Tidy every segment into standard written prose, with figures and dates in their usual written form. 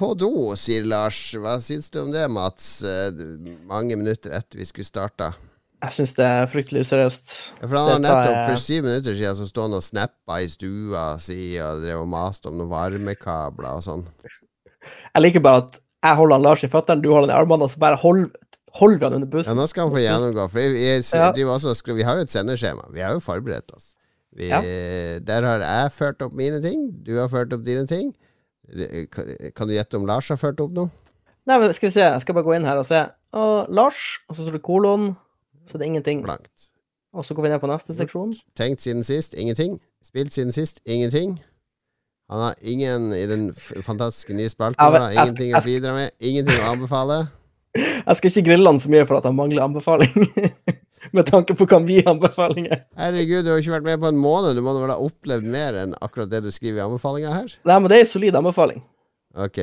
på do, sier Lars. Hva synes du om det, Mats? Mange minutter etter vi skulle starte. Jeg synes det er fryktelig useriøst. Ja, for han har nettopp for 7 minutter siden så stod han og snappa i stua si og drev og maste om noen varmekabler og sånn. Jeg liker bare at jeg holder han Lars i føtteren, du holder han i armene, og så bare holder vi han under bussen. Ja, nå skal han få gjennomgå, for vi har jo et sendeskjema. Vi har jo forberedt oss. Der har jeg ført opp mine ting, du har ført opp dine ting. Kan du gjette om Lars har ført opp noe? Nei, men skal vi se, jeg skal bare gå inn her og se. Lars, og så står det kolon, så det er ingenting. Blankt. Og så går vi ned på neste seksjon. Tenkt siden sist, ingenting. Spilt siden sist, ingenting. Han har ingen i den fantastiske nye spalten. Ingenting å bidra med, ingenting å anbefale. Jeg skal ikke grille han så mye for at han mangler anbefaling. Med tanke på hva vi anbefalinger. Herregud, du har jo ikke vært med på en måned. Du må vel ha opplevd mer enn akkurat det du skriver i anbefalinger her. Nei, men det er en solid anbefaling. Ok.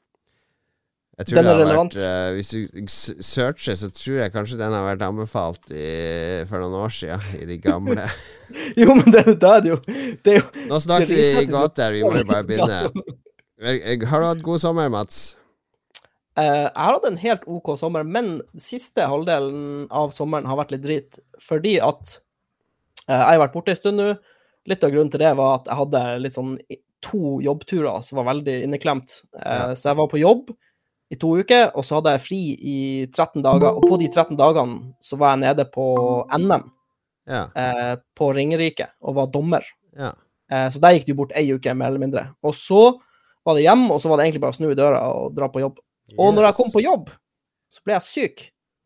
Jeg tror den er relevant. Hvis du searcher, så tror jeg kanskje den har vært anbefalt for noen år siden, i de gamle. Jo, men da er det jo... Nå snakker vi godt der, vi må jo bare begynne. Har du hatt god sommer, Mats? Jeg har hatt en helt ok sommer, men siste halvdelen av sommeren har vært litt drit, fordi at jeg har vært borte en stund nå. Litt av grunnen til det var at jeg hadde litt sånn 2 jobbturer som var veldig inneklemt. Så jeg var på jobb i 2 uker, og så hadde jeg fri i 13 dager, og på de 13 dagene så var jeg nede på NM på Ringerike, og var dommer. Så der gikk det jo bort 1 uke, mer eller mindre. Og så var det hjem, og så var det egentlig bare å snu i døra og dra på jobb. Og når jeg kom på jobb, så ble jeg syk.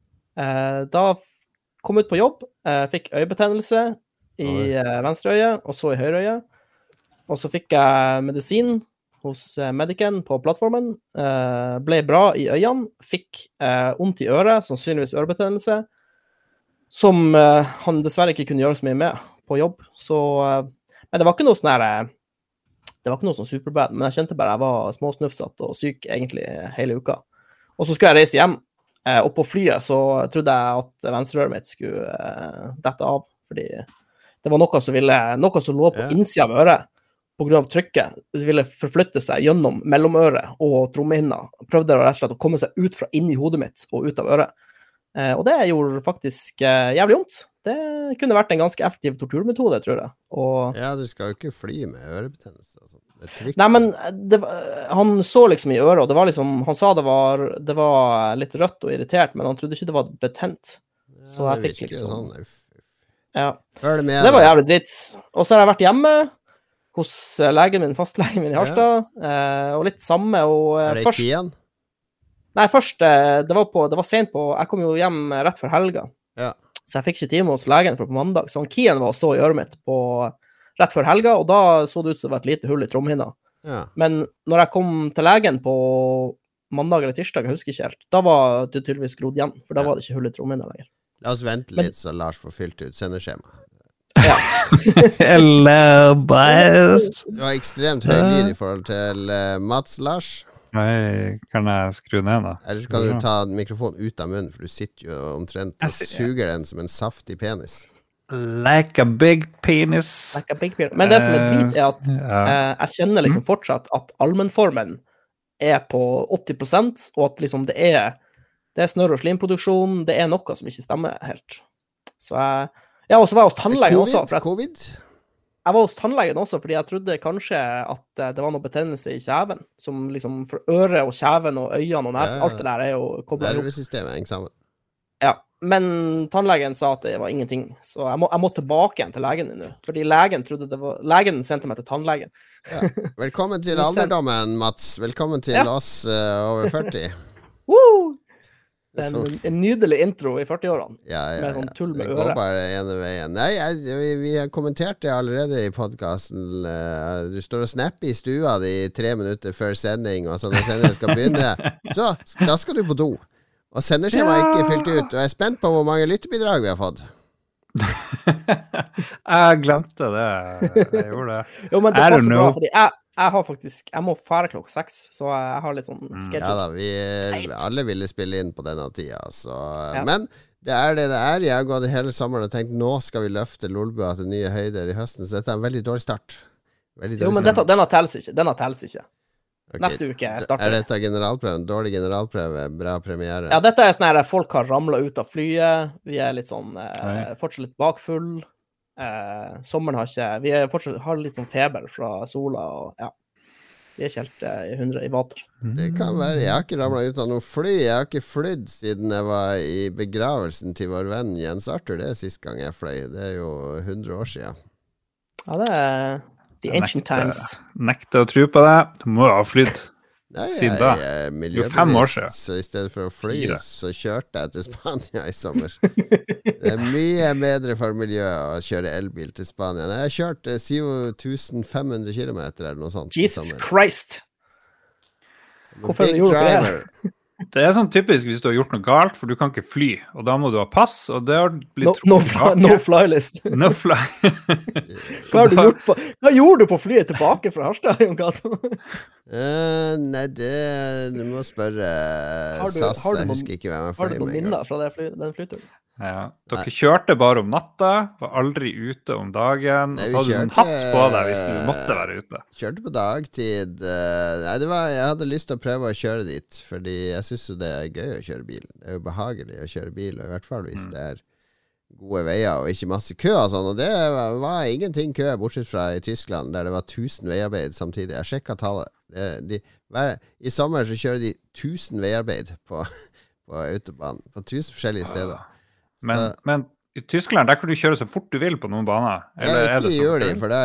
Da kom jeg ut på jobb, fikk øyebetennelse i venstre øye, og så i høyre øye. Og så fikk jeg medisin hos Medicen på plattformen, ble bra i øynene, fikk ondt i øret, sannsynligvis ørebetennelse, som han dessverre ikke kunne gjøre så mye med på jobb. Så men det var ikke noe sånn her... Det var ikke noe sånn superbad, men jeg kjente bare jeg var småsnufsatt og syk egentlig hele uka. Og så skulle jeg reise hjem, og på flyet så trodde jeg at venstrerøret mitt skulle dette av, fordi det var noe som lå på innsida av øret, på grunn av trykket, det ville forflytte seg gjennom mellomøret og trommehinna. Prøvde rett og slett å komme seg ut fra inn i hodet mitt og ut av øret. Og det gjorde faktisk jævlig vondt. Det kunne vært en ganske effektiv torturmetode, tror jeg. Ja, du skal jo ikke fly med ørebetennelse. Altså. Nei, men han så liksom i øret, og det var liksom, han sa det var litt rødt og irritert, men han trodde ikke det var betent. Så jeg fikk liksom... Sånn. Ja. Så det var jævlig dritt. Og så har jeg vært hjemme hos legen min, fastlegen min i Harstad, og litt samme, og er det Kien? Nei, først, det var sent på, jeg kom jo hjem rett før helga. Ja. Så jeg fikk ikke time hos legen for på mandag. Så Kien var så i øret mitt rett før helga, og da så det ut som det var et lite hull i tromhinna. Ja. Men når jeg kom til legen på mandag eller tirsdag, jeg husker ikke helt, da var det tydeligvis grodd igjen, for da var det ikke hull i tromhinna lenger. La oss vente litt, så Lars får fylt ut sendeskjema. Ja. Hello, boys! Du har ekstremt høy lyd i forhold til Mats, Lars. Nei, kan jeg skru ned da? Eller så kan du ta mikrofonen ut av munnen, for du sitter jo omtrent og suger den som en saftig penis. Like a big penis. Like a big penis. Men det som er drit er at jeg kjenner liksom fortsatt at allmennformen er på 80%, og at liksom det er snørr- og slimproduksjon, det er noe som ikke stemmer helt. Så og så var jeg hos tannlegen også. Covid? Jeg var hos tannlegen også, fordi jeg trodde kanskje at det var noe betennelse i kjeven, som liksom for øret og kjeven og øynene og nesen, alt det der er jo koblet opp. Nervesystemet henger sammen. Ja, men tannlegen sa at det var ingenting, så jeg må tilbake igjen til legen min nå, fordi legen sendte meg til tannlegen. Ja. Velkommen til alderdommen, Mats. Velkommen til oss over 40. Woo! Det er en nydelig intro i 40-årene, med sånn tull med øret. Det går bare ene veien. Nei, vi har kommentert det allerede i podcasten. Du står og snapper i stua di 3 minutter før sending, og så når sendingen skal begynne, så da skal du på do. Og sendeskjema er ikke fylt ut, og jeg er spent på hvor mange lyttebidrag vi har fått. Jeg glemte det. Jeg gjorde det. Jo, men det passer bra, fordi jeg må fære klokka 6, så jeg har litt sånn schedule. Ja da, vi alle ville spille inn på denne tida, så men det er det det er. Jeg har gått hele sommeren og tenkt, nå skal vi løfte Lolbua til nye høyder i høsten, så dette er en veldig dårlig start. Jo, men denne telles ikke. Ok. Neste uke starter Er dette generalprøven? Dårlig generalprøve, bra premiere? Ja, dette er sånn her folk har ramla ut av flyet. Vi er litt sånn fortsatt litt bakfull. Sommeren har ikke Vi er fortsatt har litt sånn feber fra sola, og ja. Vi er ikke helt i 100 i vater. Det kan være. Jeg har ikke ramlet ut av noe fly. Jeg har ikke flydd siden jeg var i begravelsen til vår venn Jens Arthur. Det er sist gang jeg fløy. Det er jo 100 år siden. Ja, det er the ancient times. Nekter å tro på det. Du må jo ha flydd. Nei, Siden jeg da. er 5 år miljøbevisst, siden. så i stedet for å fly, 4. så kjørte jeg til Spania i sommer. Det er mye bedre for miljøet å kjøre elbil til Spania. Nei, jeg kjørte 7500 kilometer eller noe sånt. Jesus Christ! Hvorfor Big gjorde du det? driver. Det er sånn typisk hvis du har gjort noe galt, for du kan ikke fly, og da må du ha pass, og det har blitt No fly list. No fly. Hva gjorde du på flyet tilbake fra Harstad, Jon Cato? Nei, du må spørre SAS. Jeg husker ikke hvem jeg Har du fløy noen med en gang. minner fra den flyturen? Ja. Dere kjørte bare om natta, var aldri ute om dagen, Nei, og så hadde vi du en kjørte- hatt på deg hvis du måtte være ute. Kjørte på dagtid. Nei, jeg hadde lyst til å prøve å kjøre dit, fordi jeg synes jo det er gøy å kjøre bil. Det er jo behagelig å kjøre bil, og i hvert fall hvis det er gode veier og ikke masse kø og sånn. Og det var ingenting kø, bortsett fra i Tyskland, der det var 1000 veiarbeid samtidig. Jeg sjekket tallet. I sommer så kjører de 1000 veiarbeid på autobahn, på 1000 forskjellige steder. Men i Tyskland, der kan du kjøre så fort du vil på noen baner. Eller er det ikke sånn? gjør de, for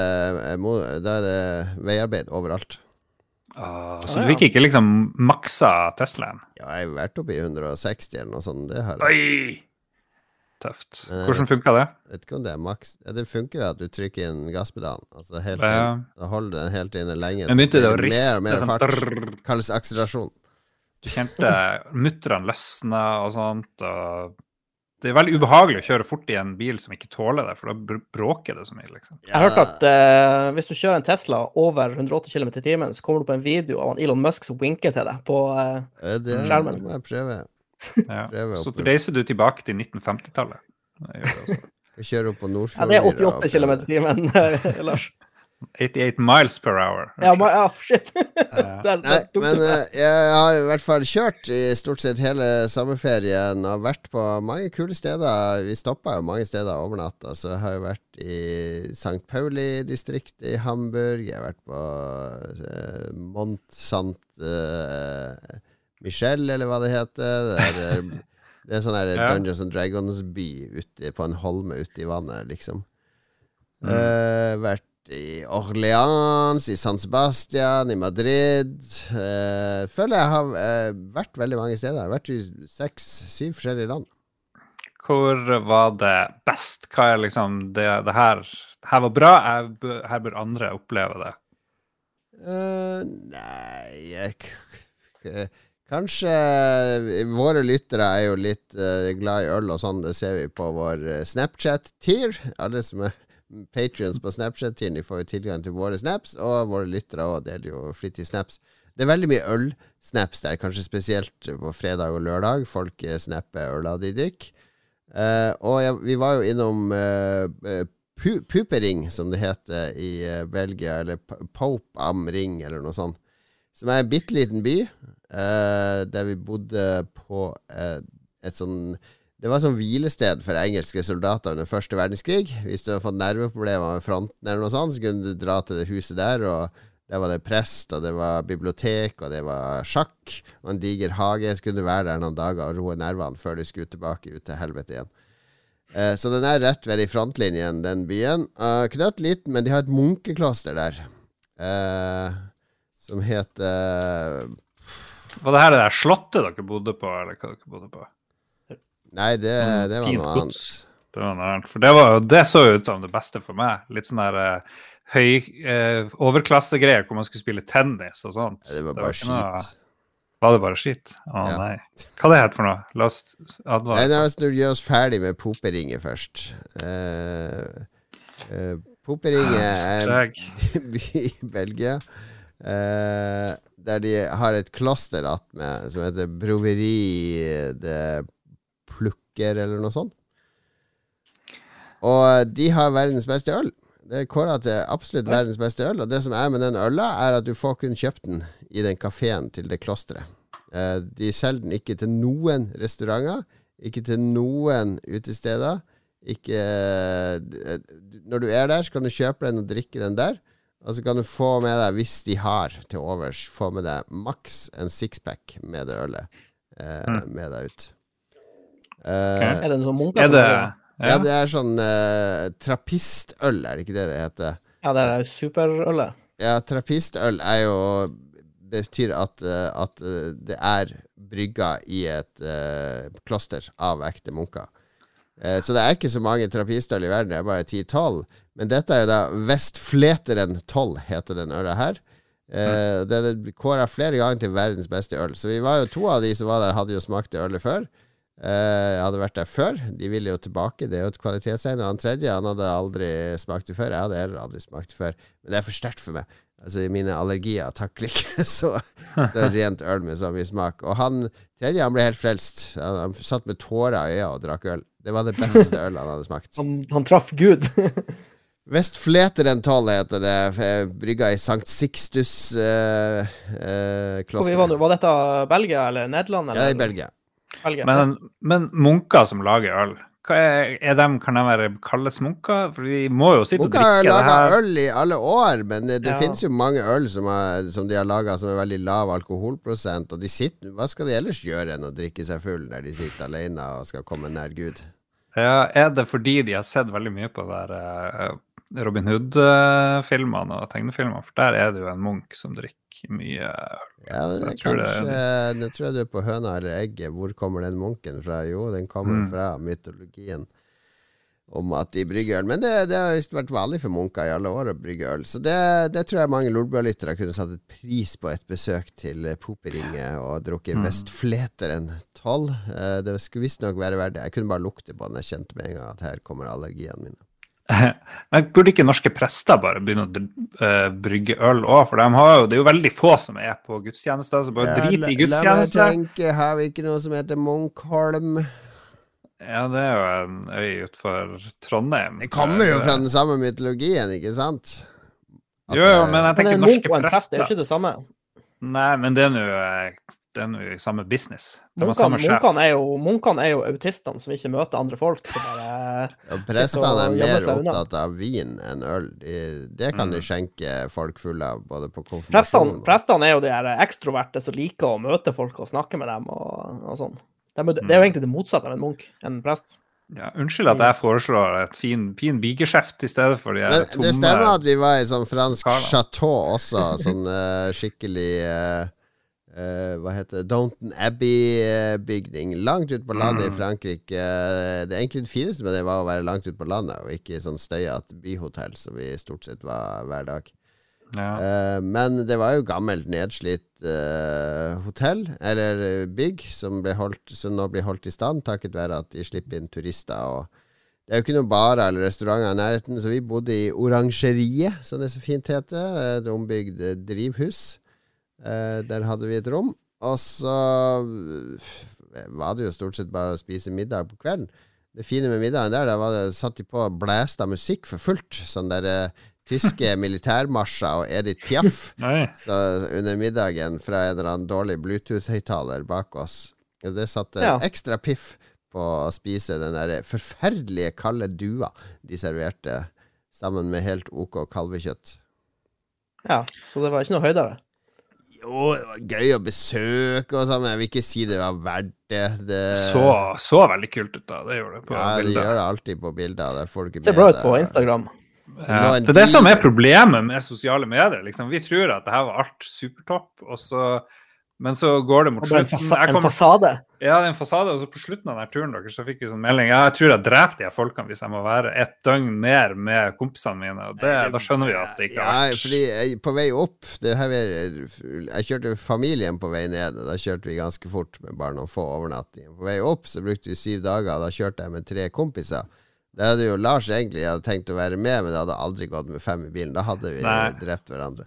da er det veiarbeid overalt. Så du fikk ikke liksom maksa Teslaen? Ja, jeg har vært oppe i 160 eller noe sånt. Det har jeg. Oi! Tøft. Hvordan funket det? Vet ikke om det er maks. Ja, det funker jo at du trykker inn gasspedalen. Altså helt Ja. inn, da holder den helt inne lenge. Men begynte det å blir riste, mer og mer sånn fart. drrrr. Kalles akselerasjon. Du kjente muttrene løsna og sånt, og det er veldig ubehagelig å kjøre fort i en bil som ikke tåler det, for da bråker det så mye, liksom. Jeg har hørt at hvis du kjører en Tesla over 180 km i timen, så kommer du på en video av Elon Musk som winker til deg på Det skjermen. må jeg prøve. Ja. Prøve Så opp. reiser du tilbake til 1950-tallet. Det gjør det også. Jeg kjører opp på Ja, Nordfjord. det er 88 km i timen, Lars. 88 miles per hour. Ja, shit. Nei, men jeg har i hvert fall kjørt i stort sett hele sommerferien og vært på mange kule steder. Vi stoppet jo mange steder over natta, så jeg har jo vært i St. Pauli-distriktet i Hamburg. Jeg har vært på Mont Saint Michel, eller hva det heter. Det er sånn her Dungeons and Dragons-by på en holme ute i vannet, liksom. Vært i Orleans, i San Sebastian, i Madrid. Føler jeg har vært veldig mange steder. Jeg har vært i 6-7 forskjellige land. Hvor var det best? Hva er liksom det her var bra, her bør andre oppleve det. Nei, kanskje våre lyttere er jo litt glad i øl og sånn. Det ser vi på vår Snapchat-tier. Alle som er Patreons på Snapchat-tieren, de får jo tilgang til våre snaps, og våre lyttere også deler jo flittig snaps. Det er veldig mye øl-snaps der, kanskje spesielt på fredag og lørdag. Folk snapper øla de drikker. Vi var jo innom Pupering, som det heter i Belgia, eller Pope am Ring, eller noe sånt, som er en bitteliten by, der vi bodde på et sånn. Det var sånn hvilested for engelske soldater under første verdenskrig. Hvis du hadde fått nerveproblemer med fronten eller noe sånt, så kunne du dra til det huset der, og der var det prest, og det var bibliotek, og det var sjakk, og en diger hage. Så kunne du være der noen dager og roe nervene før du skulle tilbake ut til helvete igjen. Så den er rett ved i frontlinjen, den byen. Knøtt liten, men de har et munkekloster der, som heter Var det her det der slottet dere bodde på, eller hva dere bodde på? Nei, det var Fint noe gods. annet. Det var noe annet. For det så ut som det beste for meg. Litt sånn der overklassegreier hvor man skulle spille tennis og sånt. Det var bare skit. Var det bare skit? Å Ja. nei. Hva er det her for noe? La oss advare. Nei, nå skal vi gjøre oss ferdig med Poperinget først. Poperinget er en by i Belgia, der de har et kloster attmed, som heter Broveri de Plukker, eller noe sånt. Og de har verdens beste øl. Det er kåret til absolutt verdens beste øl, og det som er med den øla, er at du får kun kjøpt den i den kaféen til det klosteret. De selger den ikke til noen restauranter, ikke til noen utesteder. Ikke, når du er der, så kan du kjøpe den og drikke den der, og så kan du få med deg, hvis de har til overs, få med deg maks en sixpack med det ølet med deg ut. Er det noen munker som er det? Ja, det er sånn trappistøl, er det ikke det heter? Ja, det er superølet. Ja, trappistøl er jo betyr at det er brygga i et kloster av ekte munker. Så det er ikke så mange trappistøl i verden, det er bare 10-12. Men dette er jo da Vestfleteren 12, heter den øla her. Det er kåret flere ganger til verdens beste øl. Så vi var jo 2 av de som var der, hadde jo smakt det ølet før. Jeg hadde vært der før. De ville jo tilbake. Det er jo et kvalitetstegn. Og han tredje, han hadde aldri smakt det før. Jeg hadde heller aldri smakt det før. Men det er for sterkt for meg. Altså mine allergier takler ikke så rent øl med så mye smak. Og han tredje, han ble helt frelst. Han satt med tårer i øya og drakk øl. Det var det beste øl han hadde smakt. Han traff Gud. Vestfleteren 12 heter det. Brygga i Sankt Sixtus kloster. Var dette Belgia eller Nederland? Eller? Ja, i Belgia. Men munker som lager øl, kan de være kalles munker? For vi må jo sitte munker og drikke det her. Munker har laget øl i alle år, men det finnes jo mange øl som de har laget som er veldig lav alkoholprosent, og hva skal de ellers gjøre enn å drikke seg full når de sitter alene og skal komme nær Gud? Ja, er det fordi de har sett veldig mye på der Robin Hood-filmene og tegnefilmene, for der er det jo en munk som drikker mye øl. Ja, nå tror jeg du er på høna eller egget. Hvor kommer den munken fra? Jo, den kommer fra mytologien om at de brygger øl. Men det har vært vanlig for munker i alle år å brygge øl. Så det tror jeg mange Lolbua-lyttere kunne satt et pris på et besøk til Poperinge og drukket Vestfleteren 12. Det skulle visst nok være verdt det. Jeg kunne bare lukte på den. Jeg kjente med en gang at her kommer allergiene mine. Men burde ikke norske prester bare begynne å brygge øl også? For det er jo veldig få som er på gudstjenester, så bare drit i gudstjenester. La meg tenke, har vi ikke noe som heter Munkholm? Ja, det er jo en øy utenfor Trondheim. Det kommer jo fra den samme mytologien, ikke sant? Jo, men jeg tenker norske prester. Det er jo ikke det samme. Nei, men det er jo i samme business. Munkene er jo autistene som ikke møter andre folk. Prestene er mer opptatt av vin enn øl. Det kan de skjenke folk fulle av, både på konfirmasjon. Prestene er jo de her ekstroverte som liker å møte folk og snakke med dem og sånn. Det er jo egentlig det motsatte av en munk, en prest. Ja, unnskyld at jeg foreslår et fin bigeskjeft i stedet for de tomme... Det stemmer at vi var i sånn fransk chateau også, sånn skikkelig... hva heter det? Downton Abbey-bygning langt ut på landet i Frankrike. Det egentlig det fineste med det var å være langt ut på landet og ikke sånn støyet byhotell som vi stort sett var hver dag. Ja. Men det var jo gammelt nedslitt hotell eller bygg som nå blir holdt i stand takket være at de slipper inn turister, og det er jo ikke noe barer eller restauranter i nærheten, så vi bodde i Orangeriet, som det så fint heter, et ombygd drivhus. Der hadde vi et rom, og så var det jo stort sett bare å spise middag på kvelden. Det fine med middagen der var det satt de på og blæste musikk for fullt, sånn der tyske militærmarsjer og Edith Piaf så under middagen fra en eller annen dårlig Bluetooth-høyttaler bak oss. Det satte ekstra piff på å spise den der forferdelige kalde dua de serverte sammen med helt OK kalvekjøtt. Ja, så det var ikke noe høydere. Jo, det var gøy å besøke og sånn, men jeg vil ikke si det var verdt det. Så veldig kult ut da, det gjør det på bilder. Ja, det gjør det alltid på bilder. Det får du ikke med. Ser bra ut på Instagram. Ja, det er det som er problemet med sosiale medier, liksom. Vi tror at det her var alt supertopp, men så går det mot slutten. En fasade? Ja, det er en fasade, og så på slutten av denne turen deres så fikk vi sånn melding, jeg tror jeg dreper de folkene hvis jeg må være et døgn mer med kompisene mine, og da skjønner vi at det ikke har vært. Ja, fordi på vei opp, jeg kjørte familien på vei ned, og da kjørte vi ganske fort med bare noen få overnattinger. På vei opp så brukte vi 7 dager, og da kjørte jeg med 3 kompiser. Der hadde jo Lars egentlig tenkt å være med, men det hadde aldri gått med 5 i bilen. Da hadde vi drept hverandre.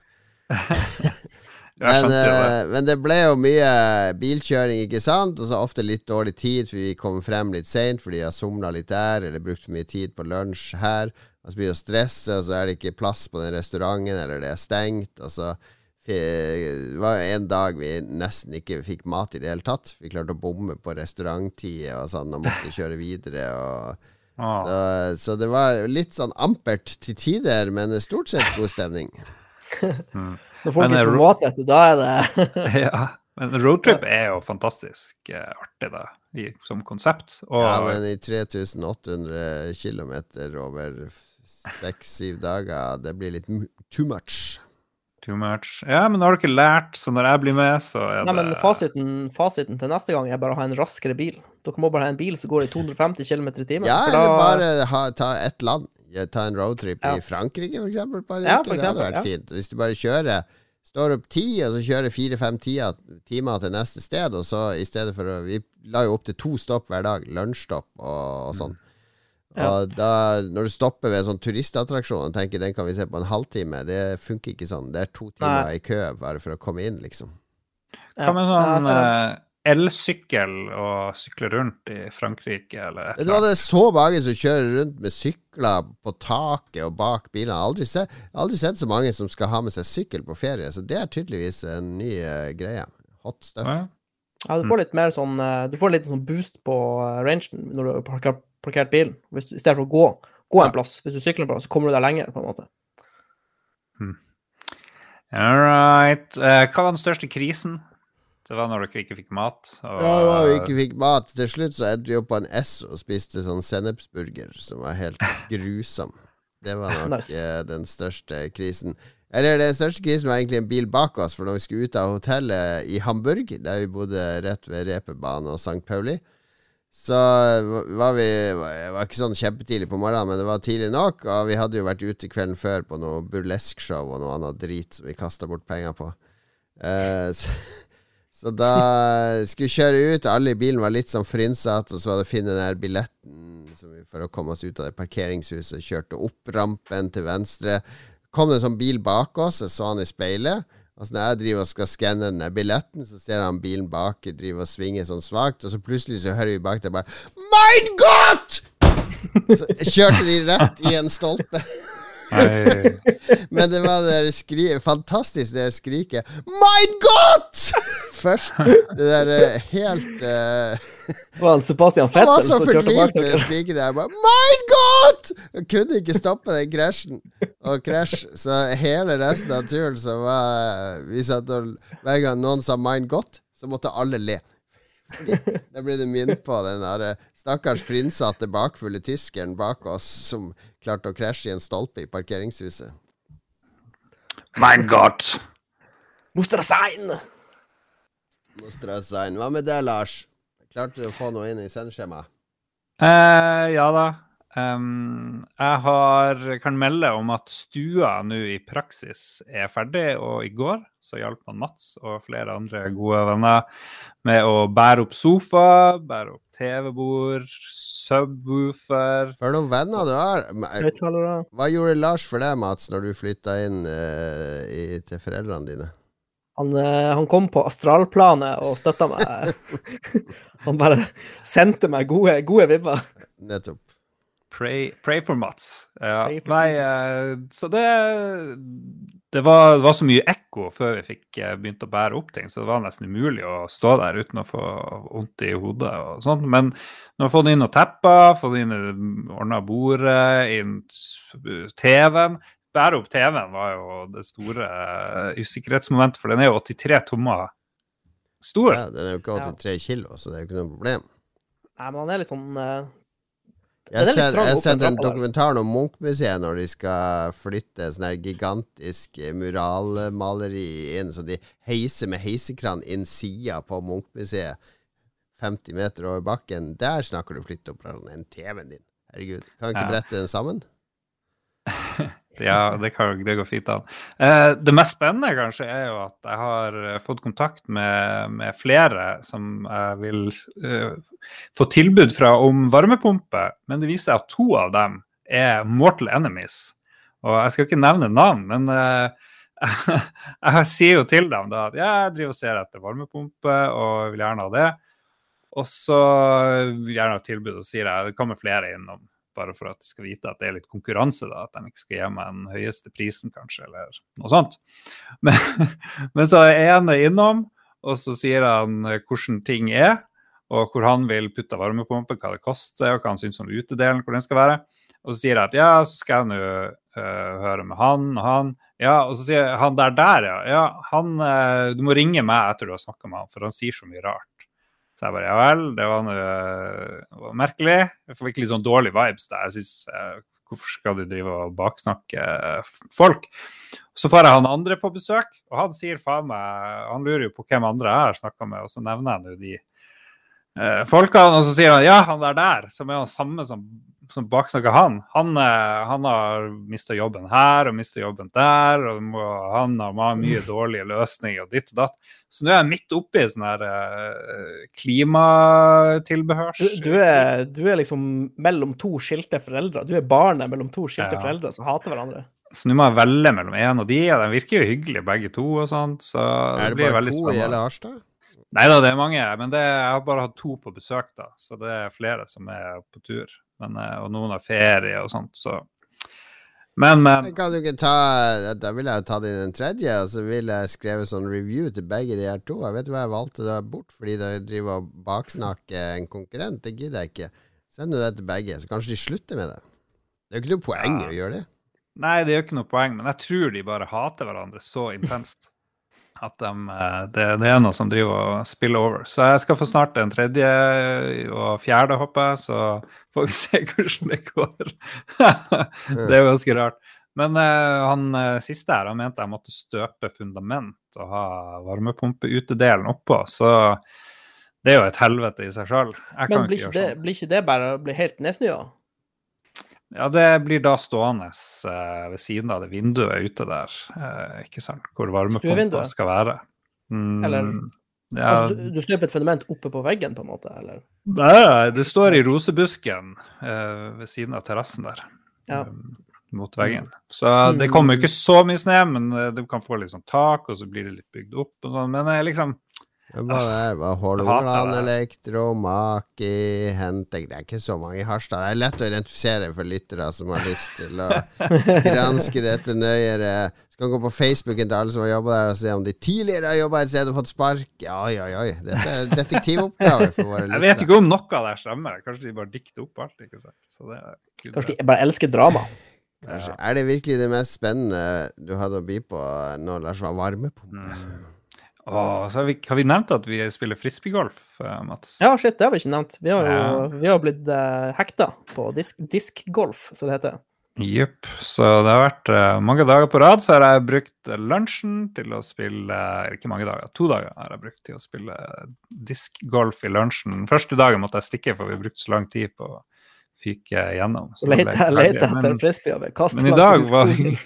Men det ble jo mye bilkjøring, ikke sant? Og så ofte litt dårlig tid, for vi kom frem litt sent fordi jeg somlet litt der, eller brukt for mye tid på lunsj her. så blir det stress, og så det ikke plass på den restauranten, eller det stengt, og så det var en dag vi nesten ikke fikk mat i det hele tatt. Vi klarte å bomme på restauranttid og sånn, og måtte kjøre videre. Så det var litt sånn ampert til tider, men stort sett god stemning. Når folk ikke får mat, vet du, da det Ja, men roadtrip jo fantastisk artig da, som konsept. Ja, men i 3800 kilometer over 6-7 dager, det blir litt too much. Too much. Ja, men nå har du ikke lært, så når jeg blir med, så Nei, men fasiten til neste gang bare å ha en raskere bil. Dere må bare ha en bil som går i 250 km i timen. Ja, eller bare ta et land. Ta en roadtrip i Frankrike, for eksempel. Det hadde vært fint. Hvis du bare står opp 10, og så kjører 4-5 timer til neste sted, og så i stedet for vi la jo opp til 2 stopp hver dag, lunsjstopp og sånn. Og da, når du stopper ved en sånn turistattraksjon og tenker den kan vi se på en halvtime, det funker ikke sånn. Det 2 timer i kø bare for å komme inn, liksom. Hva med sånn elsykkel og sykle rundt i Frankrike eller et eller annet? Det er så mange som kjører rundt med sykler på taket og bak bilene. Jeg har aldri sett så mange som skal ha med seg sykkel på ferie, så det tydeligvis en ny greie. Hot stuff. Ja, du får litt mer sånn, du får litt sånn boost på rangen når du har parkert bilen, i stedet for å gå en plass. Hvis du sykler en plass, så kommer du der lenger, på en måte. All right. Hva var den største krisen? Det var når dere ikke fikk mat. Ja, det var vi ikke fikk mat. Til slutt så endte vi opp på en S og spiste sånn sennepsburger, som var helt grusom. Det var nok den største krisen. Eller den største krisen var egentlig en bil bak oss, for når vi skulle ut av hotellet i Hamburg, der vi bodde rett ved Reeperbahn og St. Pauli, så var ikke sånn kjempetidlig på morgenen, men det var tidlig nok, og vi hadde jo vært ute kvelden før på noe burlesk-show og noe annet drit som vi kastet bort penger på. Så da skulle vi kjøre ut, alle i bilen var litt sånn frynsatt, og så hadde vi finnet den her billetten for å komme oss ut av det parkeringshuset, kjørte opp rampen til venstre, kom det en sånn bil bak oss, jeg så han i speilet. Altså når jeg driver og skal skanne den billetten, så ser han bilen bak, driver og svinger sånn svagt, og så plutselig så hører vi bak der bare Mein Gott! Så kjørte de rett i en stolpe. Men det var det fantastisk det skriket Mein Gott! Først det der helt var Sebastian Vettel han var så fortvilt det skriket der bare, Mein Gott! Jeg kunne ikke stoppe den krasjen og krasj, så hele resten av turen så var vi satt og hver gang noen sa Mein Gott, så måtte alle le. Da ble det minnet på den der stakkars frynsatte bakfulle tyskeren bak oss som klarte å krasje i en stolpe i parkeringshuset. Mein Gott! Musste det sein! Hva med det, Lars? Klarte du å få noe inn i sendeskjemaet? Ja da. Jeg kan melde om at stua nå i praksis ferdig, og i går så hjalp man Mats og flere andre gode venner med å bære opp sofa, bære opp TV-bord, subwoofer. For noen venner du har. Hva gjorde Lars for deg, Mats, når du flyttet inn til foreldrene dine? Han kom på astralplanet og støttet meg. Han bare sendte meg gode vibber. Nettopp. Pray for Mats. Ja. Pray for så det var så mye ekko før vi fikk begynt å bære opp ting, så det var nesten umulig å stå der uten å få vondt i hodet og sånt. Men når vi har fått inn noen tepper, fått inn ordnet bordet, inn TV-en, bære opp TV-en var jo det store usikkerhetsmomentet, for den jo 83 tommer stor. Ja, den jo ikke 83 kilo, så det jo ikke noe problem. Nei, men han litt sånn... Jeg har sett en dokumentar om Munch-museet når de skal flytte sånn her gigantisk muralmaleri inn, så de heiser med heisekran inn sida på Munch-museet 50 meter over bakken. Der snakker du flytte opp en TV-en din. Herregud, kan du ikke brette den sammen? Ja, det går fint an. Det mest spennende kanskje jo at jeg har fått kontakt med flere som vil få tilbud fra om varmepumpe, men det viser at 2 av dem mortal enemies. Og jeg skal ikke nevne navn, men jeg sier jo til dem da at jeg driver og ser etter varmepumpe og vil gjerne ha det. Og så vil jeg gjerne ha tilbud og sier jeg, det kommer flere innom bare for at de skal vite at det litt konkurranse da, at de ikke skal gi meg den høyeste prisen kanskje, eller noe sånt. Men så en innom, og så sier han hvordan ting og hvor han vil putte varmepumpe, hva det koster, og hva han synes om utedelen, hvor den skal være. Og så sier jeg at ja, så skal jeg nå høre med han og han. Ja, og så sier han der, ja, han, du må ringe meg etter du har snakket med han, for han sier så mye rart. Så jeg bare, ja vel, det var merkelig. Jeg får virkelig sånn dårlig vibes der. Jeg synes, hvorfor skal du drive og baksnakke folk? Så får jeg han andre på besøk, og han sier faen meg, han lurer jo på hvem andre jeg har snakket med, og så nevner jeg jo de folkene, og så sier han, ja, han der, som han samme som baksnakker han har mistet jobben her, og mistet jobben der, og han har mye dårlige løsninger, og ditt og datt. Så nå jeg midt oppe i sånn her klimatilbehørs. Du liksom mellom to skilte foreldre. Du barnet mellom to skilte foreldre som hater hverandre. Så nå må jeg velge mellom en og de virker jo hyggelige begge to og sånt, så det blir veldig spennende. Er det bare to i hele Harstad? Neida, det mange, men jeg har bare hatt 2 på besøk da, så det flere som på tur, og noen har ferie og sånt, så... Men... Kan du ikke da vil jeg ta din tredje, og så vil jeg skrive sånn review til begge de her 2. Jeg vet hva jeg valgte da bort, fordi de driver og baksnakker en konkurrent, det gidder jeg ikke. Send det til begge, så kanskje de slutter med det. Det jo ikke noe poeng å gjøre det. Nei, det jo ikke noe poeng, men jeg tror de bare hater hverandre så intenst. At det noe som driver og spiller over. Så jeg skal få snart en 3. og 4. håper jeg, så får vi se hvordan det går. Det jo ganske rart. Men han siste her, han mente jeg måtte støpe fundament og ha varmepumpeutedelen oppå, så det jo et helvete i seg selv. Men blir ikke det bare å bli helt nedsnøya? Ja, det blir da stående ved siden av det vinduet ute der, ikke sant, hvor varmepumpa skal være. Eller, ja. Altså, du støper et fundament oppe på veggen på en måte, eller? Nei, det står i rosebusken ved siden av terrassen der, mot veggen. Så det kommer jo ikke så mye snø, men du kan få litt sånn tak, og så blir det litt bygd opp, og sånn. Men liksom... Hva Hålogaland, Elektro, Maki, Henteg, det ikke så mange i Harstad. Det lett å identifisere for lyttere som har lyst til å granske dette nøyere. Skal gå på Facebooken til alle som har jobbet der og se om de tidligere har jobbet et sted og fått spark. Oi. Dette detektivoppgave for våre lyttere. Jeg vet ikke om noe der stemmer. Kanskje de bare dikter opp alt, ikke sant? Så kanskje de bare elsker drama. Kanskje. Det virkelig det mest spennende du hadde å by på når Lars var varmepumpe? Så har vi nevnt at vi spiller frisbeegolf, Mats? Ja, shit, det har vi ikke nevnt. Vi har blitt hekta på diskgolf, så det heter. Jupp, så det har vært mange dager på rad, så har jeg brukt lunsjen til å spille, ikke mange dager, 2 dager har jeg brukt til å spille diskgolf i lunsjen. Første dagen måtte jeg stikke, for vi brukte så lang tid på å fyke gjennom. Lete etter frisbee og kaste. Men i dag var vi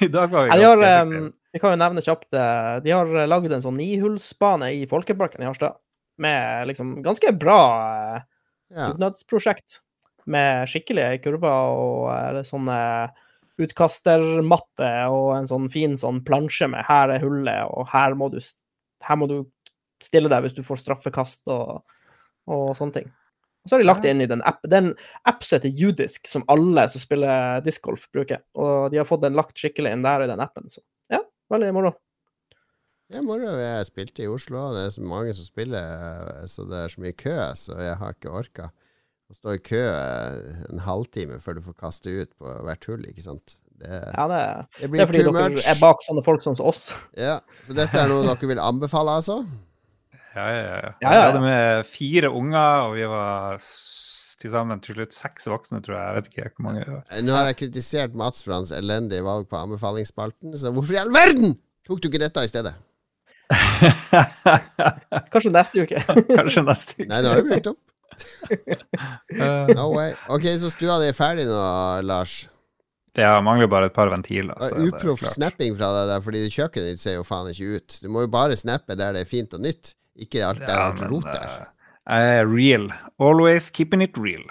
ganske vi kan jo nevne kjapt, de har laget en sånn 9-hullsbane i Folkeparken i Harstad, med liksom ganske bra utnødsprosjekt, med skikkelige kurver og sånne utkastermatte og en sånn fin sånn plansje med her hullet, og her må du stille deg hvis du får straffekast og sånne ting. Og så har de lagt det inn i den app som heter Judisk, som alle som spiller diskgolf bruker, og de har fått den lagt skikkelig inn der i den appen, så ja, veldig moro. Ja, moro. Jeg spilte i Oslo, det så mange som spiller, så det så mye kø, så jeg har ikke orket å stå i kø en halvtime før du får kaste ut på hvert hull, ikke sant? Det blir fordi dere bak sånne folk som oss. Ja, så dette noe dere vil anbefale, altså? Ja. Jeg hadde med 4 unger, og vi var til sammen til slutt 6 voksne, tror jeg. Jeg vet ikke hvor mange. Nå har jeg kritisert Mats for hans elendige valg på anbefalingsspalten, så hvorfor i all verden tok du ikke dette i stedet? Kanskje neste uke. Nei, nå har du brukt opp. No way. Ok, så stua di ferdig nå, Lars? Det mangler bare et par ventiler. Uproff snapping fra deg der, fordi kjøkkenet ditt ser jo faen ikke ut. Du må jo bare snappe der det fint og nytt. Ikke alt der alt rot der. Real. Always keeping it real.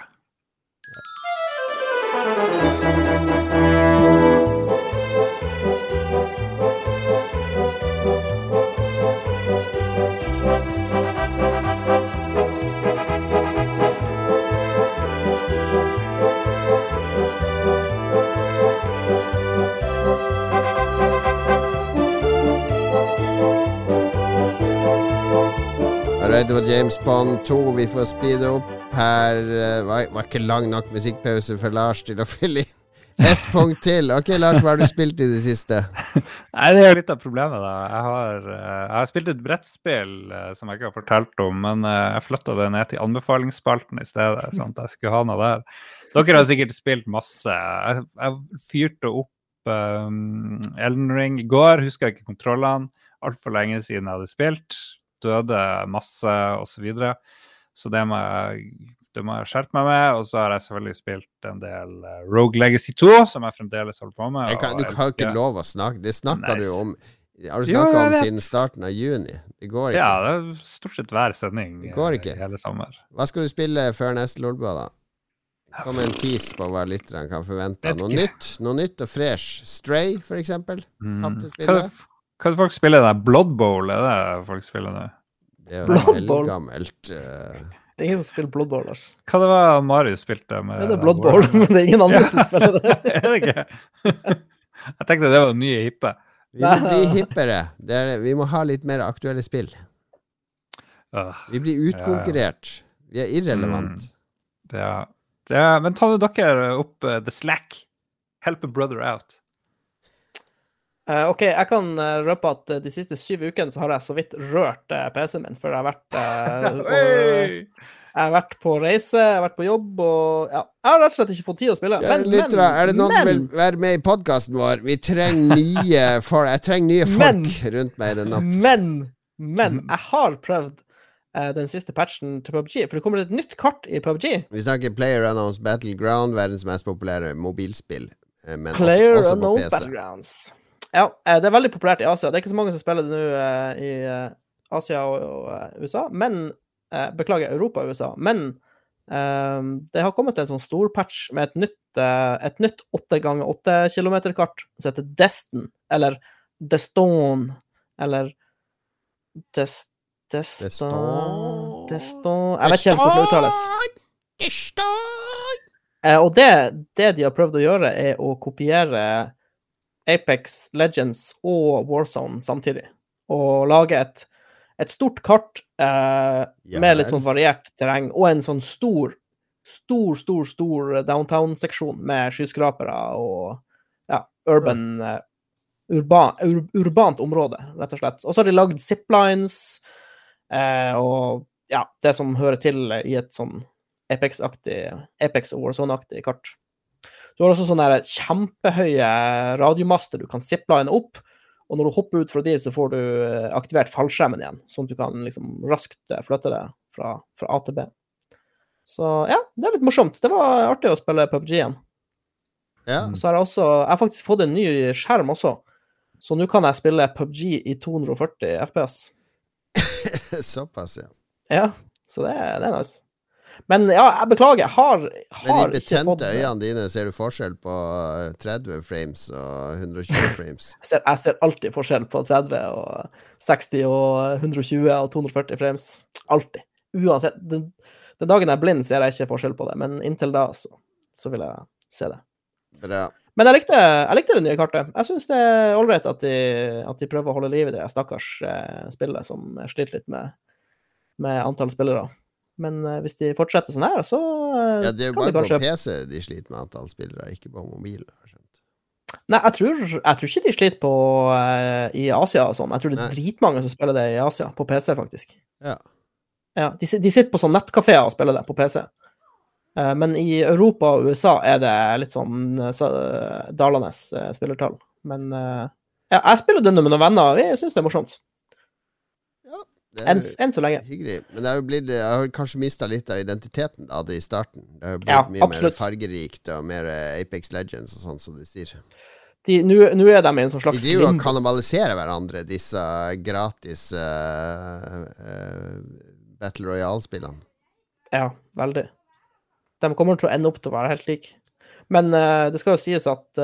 Alright, det var James Bond 2. Vi får speede opp her. Var ikke lang nok musikkpause for Lars til å fylle inn ett punkt til. Ok, Lars, hva har du spilt i det siste? Nei, det er jo litt av problemet da. Jeg har spilt et brettspill som jeg ikke har fortalt om, men jeg flyttet det ned til anbefalingsspalten i stedet, sånn at jeg skulle ha noe der. Dere har sikkert spilt masse. Jeg fyrte opp Elden Ring i går, husker jeg ikke kontrollene. Alt for lenge siden jeg hadde spilt. Døde masse, og så videre. Så det må jeg skjerpe meg med. Og så har jeg selvfølgelig spilt en del Rogue Legacy 2, som jeg fremdeles holder på med. Du kan jo ikke lov å snakke. Det snakker du om. Har du snakket om siden starten av juni? Det går ikke. Ja, det er stort sett hver sending det går ikke. Hele sommer. Hva skal du spille før neste Lolbua da? Kom en tease på hva lytteren kan forvente. Noe nytt og fresh. Stray, for eksempel. Kattespillet. Hva folk spiller der? Blood Bowl, er det folk spiller nå? Det er jo veldig gammelt. Det er ingen som spiller Blood Bowl, Lars. Hva det var Marius spilte med? Det er Blood Bowl, men det er ingen andre som spiller det. Er det ikke? Jeg tenkte det var nye hippe. Vi må bli hippere. Vi må ha litt mer aktuelle spill. Vi blir utkonkurrert. Vi er irrelevant. Men ta dere opp The Slack. Help a brother out. Ok, jeg kan røpe at de siste 7 ukene så har jeg så vidt rørt PC-en min, for jeg har vært på reise, jeg har vært på jobb, og ja, jeg har rett og slett ikke fått tid å spille. Er det noen som vil være med i podcasten vår? Vi trenger jeg trenger nye folk rundt meg i den natt. Men jeg har prøvd den siste patchen til PUBG, for det kommer et nytt kart i PUBG. Vi snakker PlayerUnknown's Battleground, verdens mest populære mobilspill, men også på PlayerUnknown's PC. Battlegrounds. Ja, det er veldig populært i Asia. Det er ikke så mange som spiller det nå i Asia og USA, men beklager, Europa og USA. Men det har kommet en sånn stor patch med et nytt 8x8 kilometer-kart som heter Destin, eller Deston, eller Deston. Jeg vet ikke helt hvordan det uttales. Og det de har prøvd å gjøre er å kopiere Apex Legends og Warzone samtidig, og lage et stort kart med litt sånn variert terreng, og en sånn stor downtown-seksjon med skyskrapere og ja, urbant område, rett og slett. Og så har de lagd ziplines og ja, det som hører til i et sånn Apex og Warzone-aktig kart. Du har også sånne kjempehøye radiomaster du kan zipline opp, og når du hopper ut fra de, så får du aktivert fallskjermen igjen, sånn at du kan liksom raskt flytte det fra A til B. Så ja, det er litt morsomt. Det var artig å spille PUBG igjen. Ja. Så har jeg har faktisk fått en ny skjerm også, så nå kan jeg spille PUBG i 240 FPS. Såpass, ja. Ja, så det er nice. Men ja, jeg beklager, jeg har Men i ikke fått betjente øynene dine ser du forskjell på 30 frames og 120 frames. Jeg ser alltid forskjell på 30 og 60 og 120 og 240 frames. Alltid. Uansett. Den dagen jeg er blind, ser jeg ikke forskjell på det, men inntil da så vil jeg se det. Bra. Men jeg likte det nye kartet. Jeg synes det er alright at de prøver å holde liv i det stakkars spillet som sliter litt med antall spillere. Men hvis de fortsetter sånn her, så ja, det er jo kan bare kanskje... på PC de sliter med antall spillere, ikke på mobil. Nei, jeg tror ikke de sliter på i Asia og sånn. Jeg tror det er dritmange som spiller det i Asia, på PC faktisk. Ja. Ja, de sitter på sånn nettkaféer og spiller det på PC. Men i Europa og USA er det litt sånn dalende spillertall. Men ja, jeg spiller denne med noen venner, jeg synes det er morsomt. Enn så lenge. Hyggelig. Men jeg har kanskje mistet litt av identiteten av det i starten. Det har blitt mye mer fargerikt og mer Apex Legends og sånn som du sier. Nå er de i en sånn slags de driver og kannibaliserer hverandre, disse gratis Battle Royale-spillene. Ja, veldig. De kommer til å ende opp til å være helt like. Men det skal jo sies at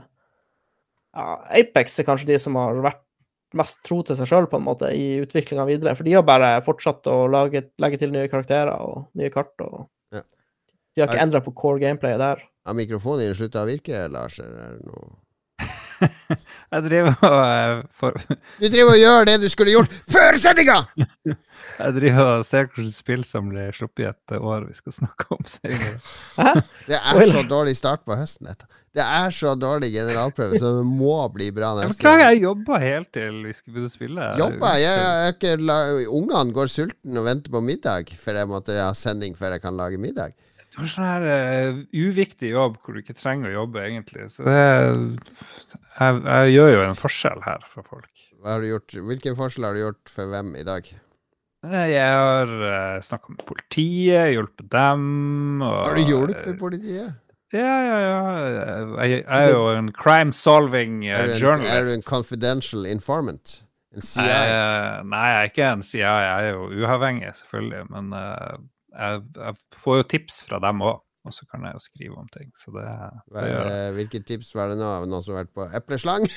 Apex er kanskje de som har vært mest tro til seg selv på en måte i utviklingen videre, for de har bare fortsatt å legge til nye karakterer og nye kart, og de har ikke endret på core gameplayet der. Har mikrofonen din sluttet å virke, Lars, eller er det noe? Jeg driver og Du driver og gjør det du skulle gjort før sendinga! Jeg driver og ser hvordan spill som blir sluppet i et år vi skal snakke om senere. Det er så dårlig start på høsten, dette. Det er så dårlig generalprøve, så det må bli bra Jeg neste beklager, jeg jobber helt til vi skal begynne å spille. Ungene går sulten og venter på middag, for jeg måtte ha sending før jeg kan lage middag. Det var sånn her uviktig jobb hvor du ikke trenger å jobbe egentlig. Så jeg gjør jo en forskjell her for folk. Hva har du gjort? Hvilken forskjell har du gjort for hvem i dag? Jeg har snakket med politiet, hjulpet dem. Og, Har du hjulpet politiet? Ja. Jeg er jo en crime-solving journalist. Er du en confidential informant? En CI? Nei, jeg er ikke en CI. Jeg er jo uavhengig, selvfølgelig. Men jeg får jo tips fra dem også. Og så kan jeg jo skrive om ting. Så det Hvilke tips var det nå? Noen som har vært på epleslang?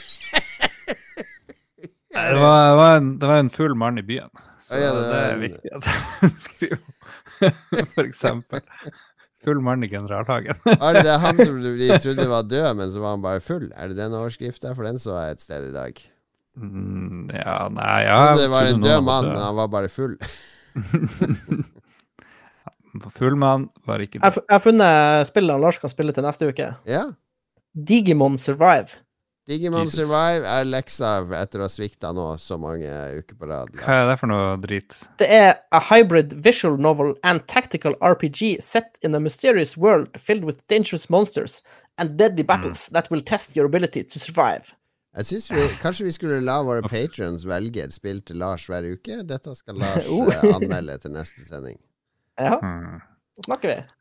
Det var en full mann i byen. Så det er viktig at jeg skriver om, for eksempel. Full mann i generalhagen. Er det han som de trodde var død, men så var han bare full? Er det den overskriften? For den så jeg et sted i dag. Ja, nei, ja. Jeg trodde det var en død mann, men han var bare full. Full mann var ikke død. Jeg har funnet spillet Lars kan spille til neste uke. Ja. Digimon Survive. Digimon Survive er leksa etter å ha svikta nå så mange uker på rad. Hva er det for noe drit? Det er a hybrid visual novel and tactical RPG set in a mysterious world filled with dangerous monsters and deadly battles that will test your ability to survive. Jeg synes kanskje vi skulle la våre patrons velge et spill til Lars hver uke. Dette skal Lars anmelde til neste sending. Ja, så snakker vi.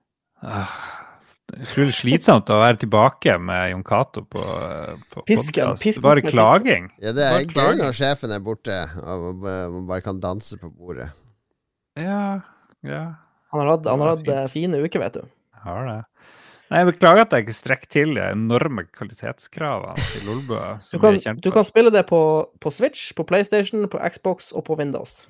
Det er utrolig slitsomt å være tilbake med Jon Cato på podcast. Bare klaging. Ja, det er gøy når sjefen er borte og man bare kan danse på bordet. Ja. Han har hatt fine uker, vet du. Har det. Nei, jeg beklager at jeg ikke strekker til de enorme kvalitetskravene til Lolbø. Du kan spille det på Switch, på PlayStation, på Xbox og på Windows.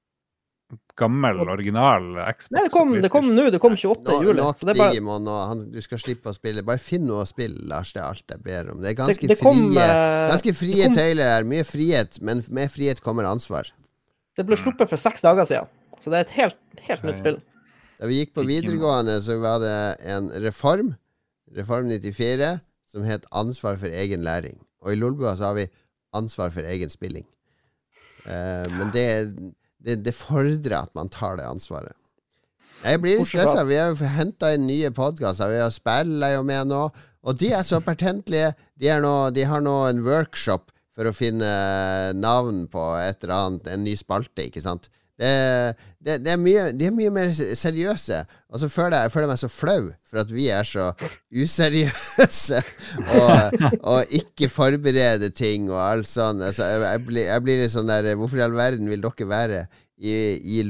Gammel, original Xbox. Nei, det kom nå. Det kom 28. juli. Så det er bare... Digimon, du skal slippe å spille. Bare finn noe å spille, Lars. Det er alt jeg ber om. Det er ganske frie tøyler her. Mye frihet, men med frihet kommer ansvar. Det ble sluppet for 6 dager siden. Så det er et helt nytt spill. Da vi gikk på videregående, så var det en Reform 94, som het Ansvar for egen læring. Og i Lolbua så har vi Ansvar for egen spilling. Men det fordrer at man tar det ansvaret. Jeg blir litt stresset. Vi har jo hentet inn nye podcaster. Vi har spillet jo med nå. Og de er så pertentlige. De har nå en workshop for å finne navn på et eller annet, en ny spalte, ikke sant? De er mye mer seriøse. Og så føler jeg meg så flau for at vi er så useriøse og ikke forbereder ting og alt sånn. Altså, jeg blir litt sånn der, hvorfor i all verden vil dere være i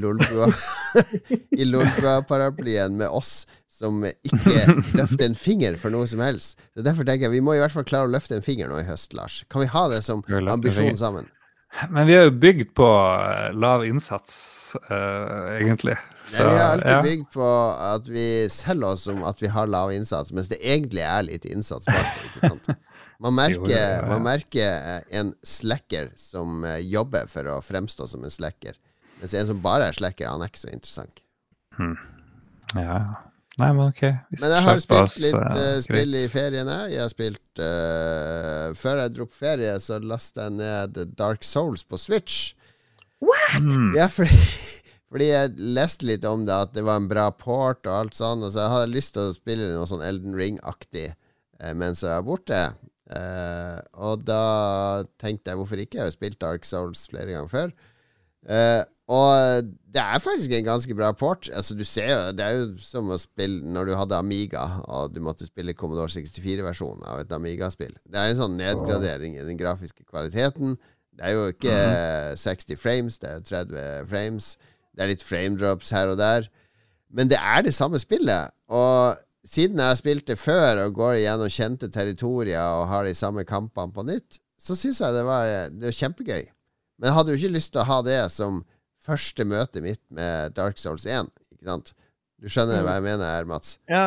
Lolbua-paraplyen med oss som ikke løfter en finger for noe som helst? Så derfor tenker jeg vi må i hvert fall klare å løfte en finger nå i høst, Lars. Kan vi ha det som ambisjon sammen? Men vi har jo bygd på lav innsats, egentlig. Så, vi har alltid bygd på at vi selger oss som at vi har lav innsats, mens det egentlig er litt innsats bak det, ikke sant? Man merker en slacker som jobber for å fremstå som en slacker, mens en som bare er slacker, han er ikke så interessant. Ja. Nei, men ok. Men jeg har spilt litt spill i feriene. Jeg har spilt før jeg dro på ferie, så lastet jeg ned Dark Souls på Switch. What? Ja, fordi jeg leste litt om det, at det var en bra port og alt sånn, og så jeg hadde lyst til å spille noe sånn Elden Ring-aktig mens jeg var borte. Og da tenkte jeg, hvorfor ikke? Jeg har jo spilt Dark Souls flere ganger før. Og det er faktisk en ganske bra port. Altså, du ser jo, det er jo som å spille når du hadde Amiga, og du måtte spille Commodore 64-versjonen av et Amiga-spill. Det er en sånn nedgradering i den grafiske kvaliteten. Det er jo ikke 60 frames, det er 30 frames. Det er litt frame drops her og der. Men det er det samme spillet. Og siden jeg har spilt det før og går igjennom kjente territorier og har de samme kampene på nytt, så synes jeg det var kjempegøy. Men jeg hadde jo ikke lyst til å ha det som første møte mitt med Dark Souls 1, ikke sant? Du skjønner hva jeg mener her, Mats? Ja.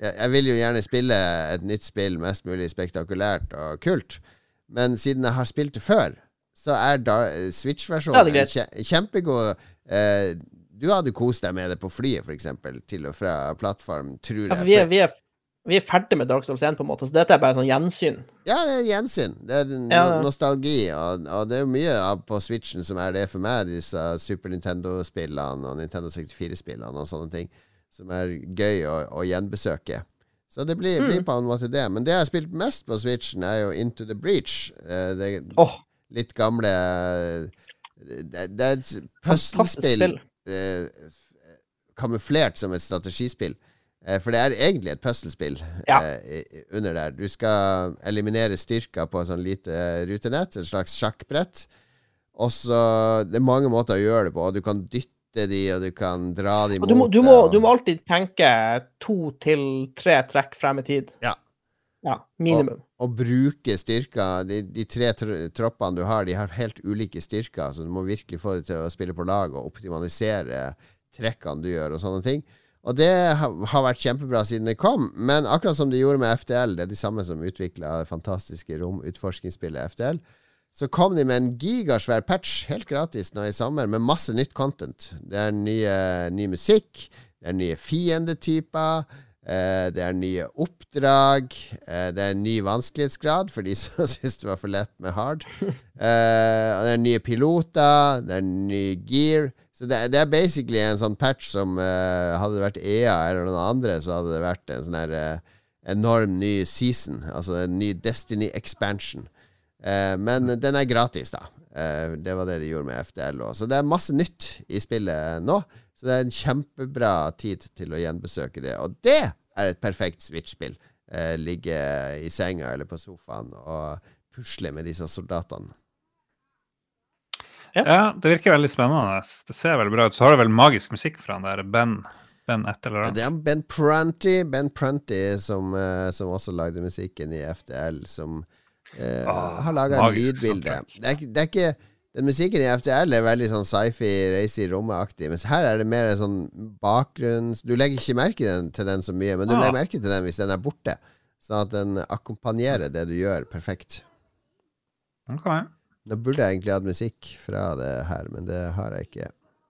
Jeg vil jo gjerne spille et nytt spill mest mulig spektakulært og kult, men siden jeg har spilt det før, så Switch-versjonen kjempegod. Du hadde kost deg med det på flyet, for eksempel, til og fra plattform, tror jeg. Vi er ferdig med Dark Souls 1 på en måte, så dette er bare sånn gjensyn. Ja, det er gjensyn. Det er nostalgi, og det er jo mye på Switchen som er det for meg, disse Super Nintendo-spillene og Nintendo 64-spillene og sånne ting, som er gøy å gjenbesøke. Så det blir på en måte det. Men det jeg har spilt mest på Switchen er jo Into the Breach. Det er litt gamle... Det er et puzzlespill kamuflert som et strategispill. For det er egentlig et puzzlespill under der. Du skal eliminere styrker på et sånn lite rutenett, et slags sjakkbrett. Og så det er mange måter å gjøre det på. Du kan dytte de, og du kan dra de mot deg. Du må alltid tenke 2 til 3 trekk frem i tid. Ja, minimum. Og bruke styrker. De 3 troppene du har, de har helt ulike styrker, så du må virkelig få det til å spille på lag og optimalisere trekkene du gjør og sånne ting. Og det har vært kjempebra siden det kom, men akkurat som de gjorde med FTL, det er de samme som utviklet det fantastiske romutforskningsspillet FTL, så kom de med en gigasvær patch, helt gratis nå i sommer, med masse nytt content. Det er ny musikk, det er nye fiendetyper, det er nye oppdrag, det er en ny vanskelighetsgrad for de som synes det var for lett med hard, og det er nye piloter, det er ny gear. Så det er basically en sånn patch som hadde det vært EA eller noen andre, så hadde det vært en sånn her enorm ny season, altså en ny Destiny expansion. Men den er gratis da. Det var det de gjorde med FTL også. Så det er masse nytt i spillet nå, så det er en kjempebra tid til å gjenbesøke det. Og det er et perfekt Switch-spill. Ligge i senga eller på sofaen og pusle med disse soldatene. Ja, det virker veldig spennende. Det ser veldig bra ut. Så har det vel magisk musikk fra den der Ben et eller annet. Det er Ben Prunty som også lagde musikken i FTL, som har laget en lydbilde. Det er ikke den musikken i FTL er veldig sånn sci-fi, reise i rommet-aktig, mens her er det mer sånn bakgrunns... Du legger ikke merke til den så mye, men du legger merke til den hvis den er borte, sånn at den akkompagnerer det du gjør perfekt. Ok. Nå burde jeg egentlig hatt musikk fra det her, men det har jeg ikke.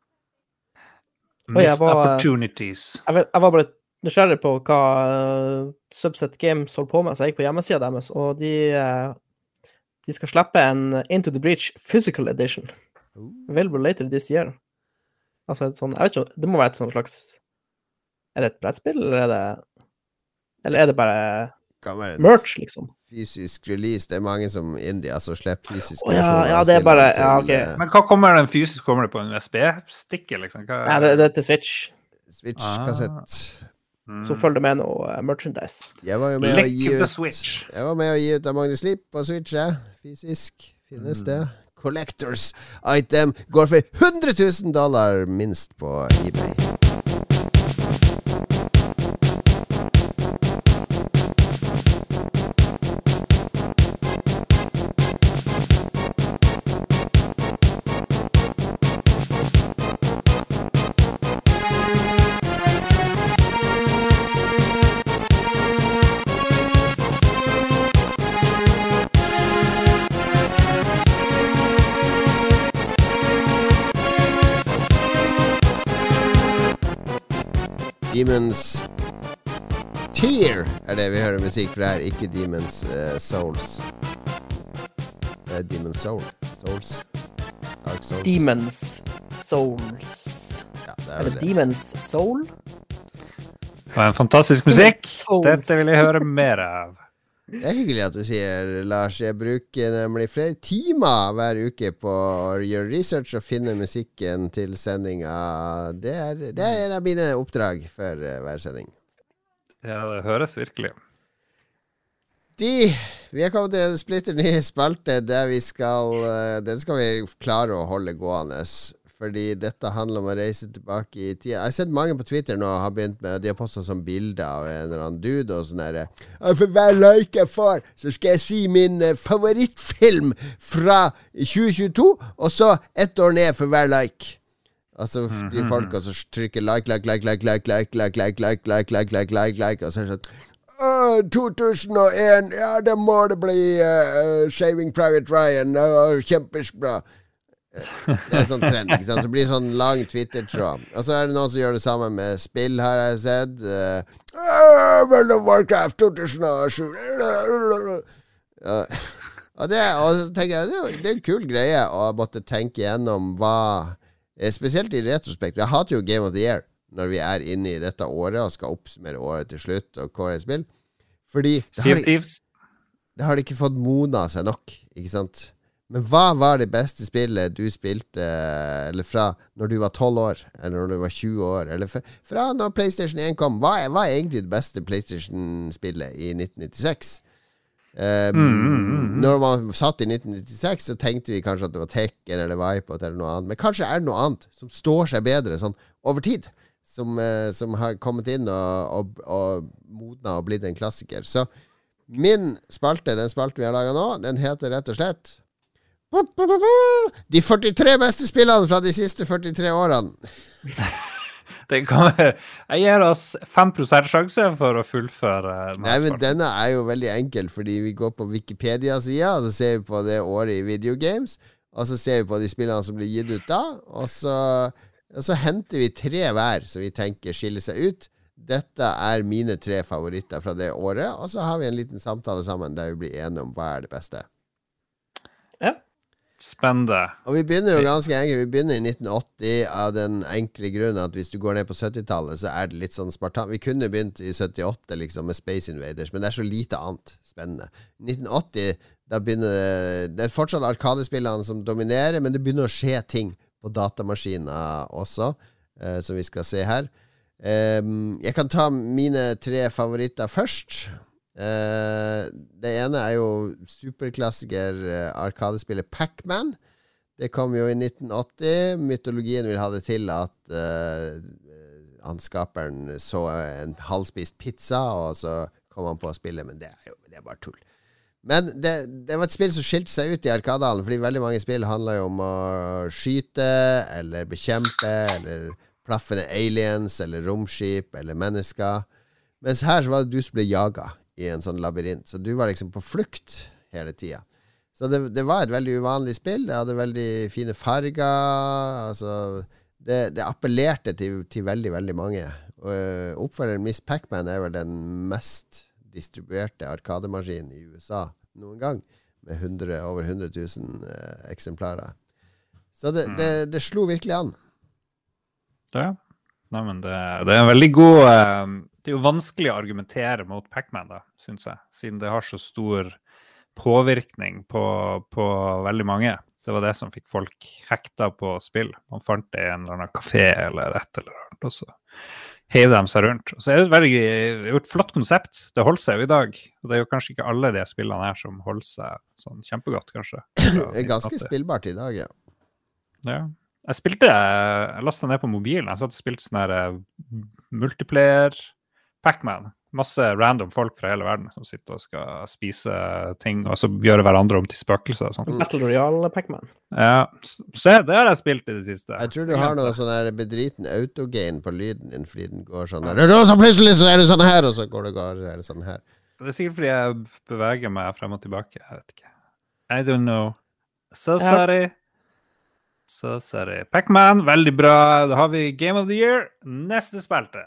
Missed opportunities. Jeg var bare nysgjerrig på hva Subset Games holdt på med, så jeg gikk på hjemmesiden deres, og de skal slippe en Into the Breach Physical Edition. Available later this year. Altså et sånn, jeg vet ikke, det må være et sånn slags... Er det et brettspill, eller er det bare merch, liksom? Fysisk release, det er mange som India som slipper fysisk det er bare, okay. Men hva kommer den fysisk? Kommer det på en USB-stikke, liksom? Ja, det er til Switch. Switch-kassett. Så følger det med noe merchandise. Jeg var jo med å gi ut av Magnus Sleep på Switch, fysisk. Finnes det. Collectors item går for $100,000 minst på eBay. Demons Tear er det vi hører musikk fra her, ikke Demons Souls. Det er Demons Souls. Dark Souls. Demons Souls. Ja, det er det Demons Soul? Det var en fantastisk musikk. Dette vil jeg høre mer av. Det er hyggelig at du sier, Lars. Jeg bruker nemlig flere timer hver uke på å gjøre research og finne musikken til sendinga. Det er en av mine oppdrag for hver sending. Ja, det høres virkelig. Vi er kommet til en splitter ny spalte der den skal vi klare å holde gående. Fordi dette handler om å reise tilbake i tida. Jeg har sett mange på Twitter nå har begynt med, de har postet sånn bilder av en eller annen dude og sånn der. For hver like jeg får, så skal jeg si min favorittfilm fra 2022, og så 1 år ned for hver like. Altså de folk og så trykker like, og så er det sånn 2001, ja, det må det bli Saving Private Ryan, det var kjempebra. Det er sånn trend, ikke sant? Så blir det sånn lang Twitter-tråd. Og så er det noen som gjør det samme med spill, har jeg sett. World of Warcraft 2007. Og så tenker jeg, det er en kul greie å måtte tenke gjennom hva, spesielt i retrospekt. Jeg hater jo Game of the Year når vi er inne i dette året og skal oppsummere året til slutt og kåre spill. Fordi det har de ikke fått modna seg nok, ikke sant? Men hva var det beste spillet du spilte, eller fra når du var 12 år, eller når du var 20 år, eller fra når PlayStation 1 kom? Hva var egentlig det beste PlayStation-spillet i 1996? Når man satt i 1996 så tenkte vi kanskje at det var Tekken eller Viper eller noe annet, men kanskje er det noe annet som står seg bedre sånn over tid, som har kommet inn og modna og blitt en klassiker. Så min spalte, den spalten vi har laget nå, den heter rett og slett de 43 beste spillene fra de siste 43 årene. Jeg gir oss 5% sjanse for å fullføre. Nei, men denne er jo veldig enkel, fordi vi går på Wikipedia-sida, og så ser vi på det året i videogames, og så ser vi på de spillene som blir gitt ut da, og så henter vi 3 hver, så vi tenker skiller seg ut. Dette er mine 3 favoritter fra det året, og så har vi en liten samtale sammen der vi blir enige om hva er det beste. Ja. Spennende. Og vi begynner jo ganske enkelt. Vi begynner i 1980 av den enkle grunnen at hvis du går ned på 70-tallet, så er det litt sånn spartan. Vi kunne begynt i 78 liksom med Space Invaders, men det er så lite annet spennende. 1980, da begynner det er fortsatt arkadespillene som dominerer, men det begynner å skje ting på datamaskiner også, som vi skal se her. Jeg kan ta mine 3 favoritter først. Det ene er jo superklassiker arkadespillet Pac-Man. Det kom jo i 1980. Mytologien vil ha det til at skaperen så en halvspist pizza, og så kom han på å spille, men det er bare tull. Men det var et spill som skilte seg ut i Arkadalen, fordi veldig mange spill handler jo om å skyte, eller bekjempe, eller plaffende aliens, eller romskip, eller mennesker. Mens her så var det du som ble jaget i en sånn labyrint, så du var liksom på flukt hele tiden. Så det var et veldig uvanlig spill. Det hadde veldig fine farger, altså det appellerte til veldig, veldig mange. Oppfølgeren Miss Pac-Man er vel den mest distribuerte arkademaskinen i USA noen gang, med over 100 000 eksemplarer. Så det slo virkelig an. Ja. Nei, men det er en veldig god det er jo vanskelig å argumentere mot Pac-Man da, synes jeg, siden det har så stor påvirkning på veldig mange. Det var det som fikk folk hekta på spill. Man fant det i en eller annen kafé eller et eller annet, og så hev de seg rundt. Så er det et flott konsept. Det holder seg jo i dag, og det er jo kanskje ikke alle de spillene her som holder seg sånn kjempegodt, kanskje. Det er ganske spillbart i dag, ja. Ja. Jeg lastet ned på mobilen. Jeg satt og spilte sånn her multiplayer Pac-Man. Masse random folk fra hele verden som sitter og skal spise ting, og så gjøre hverandre om til spøkelser og sånt. Battle Royale Pac-Man. Ja, så det har jeg spilt i det siste. Jeg tror du har noe sånn der bedriten autogain på lyden din, fordi den går sånn der, så plutselig så er det sånn her, og så går det sånn her. Det er sikkert fordi jeg beveger meg frem og tilbake, jeg vet ikke. I don't know. So sorry. Så ser jeg Pac-Man, veldig bra. Da har vi Game of the Year. Neste spilte.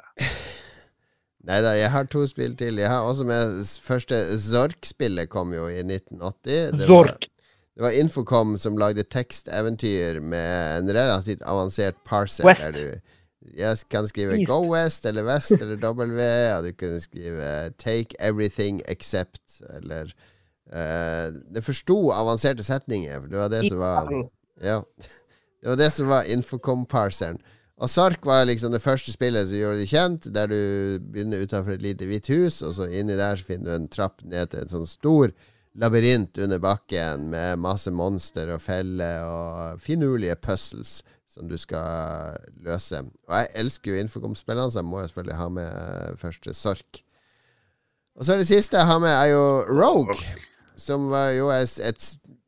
Neida, jeg har 2 spill til. Jeg har også med første Zork-spillet kom jo i 1980. Zork. Det var Infocom som lagde teksteventyr med en relativt avansert parser. West. Der jeg kan skrive East. Go West, eller West, eller W, og du kunne skrive Take Everything Except, eller det forstod avanserte setninger. Det var det som var... Ja, det var det som var Infocom-parseren. Og Sark var liksom det første spillet som gjorde det kjent, der du begynner utenfor et lite hvitt hus, og så inni der så finner du en trapp ned til en sånn stor labyrint under bakken med masse monster og feller og finurlige puzzles som du skal løse. Og jeg elsker jo Infocom-spillene, så jeg må jo selvfølgelig ha med første Sark. Og så det siste jeg har med er jo Rogue, som var jo et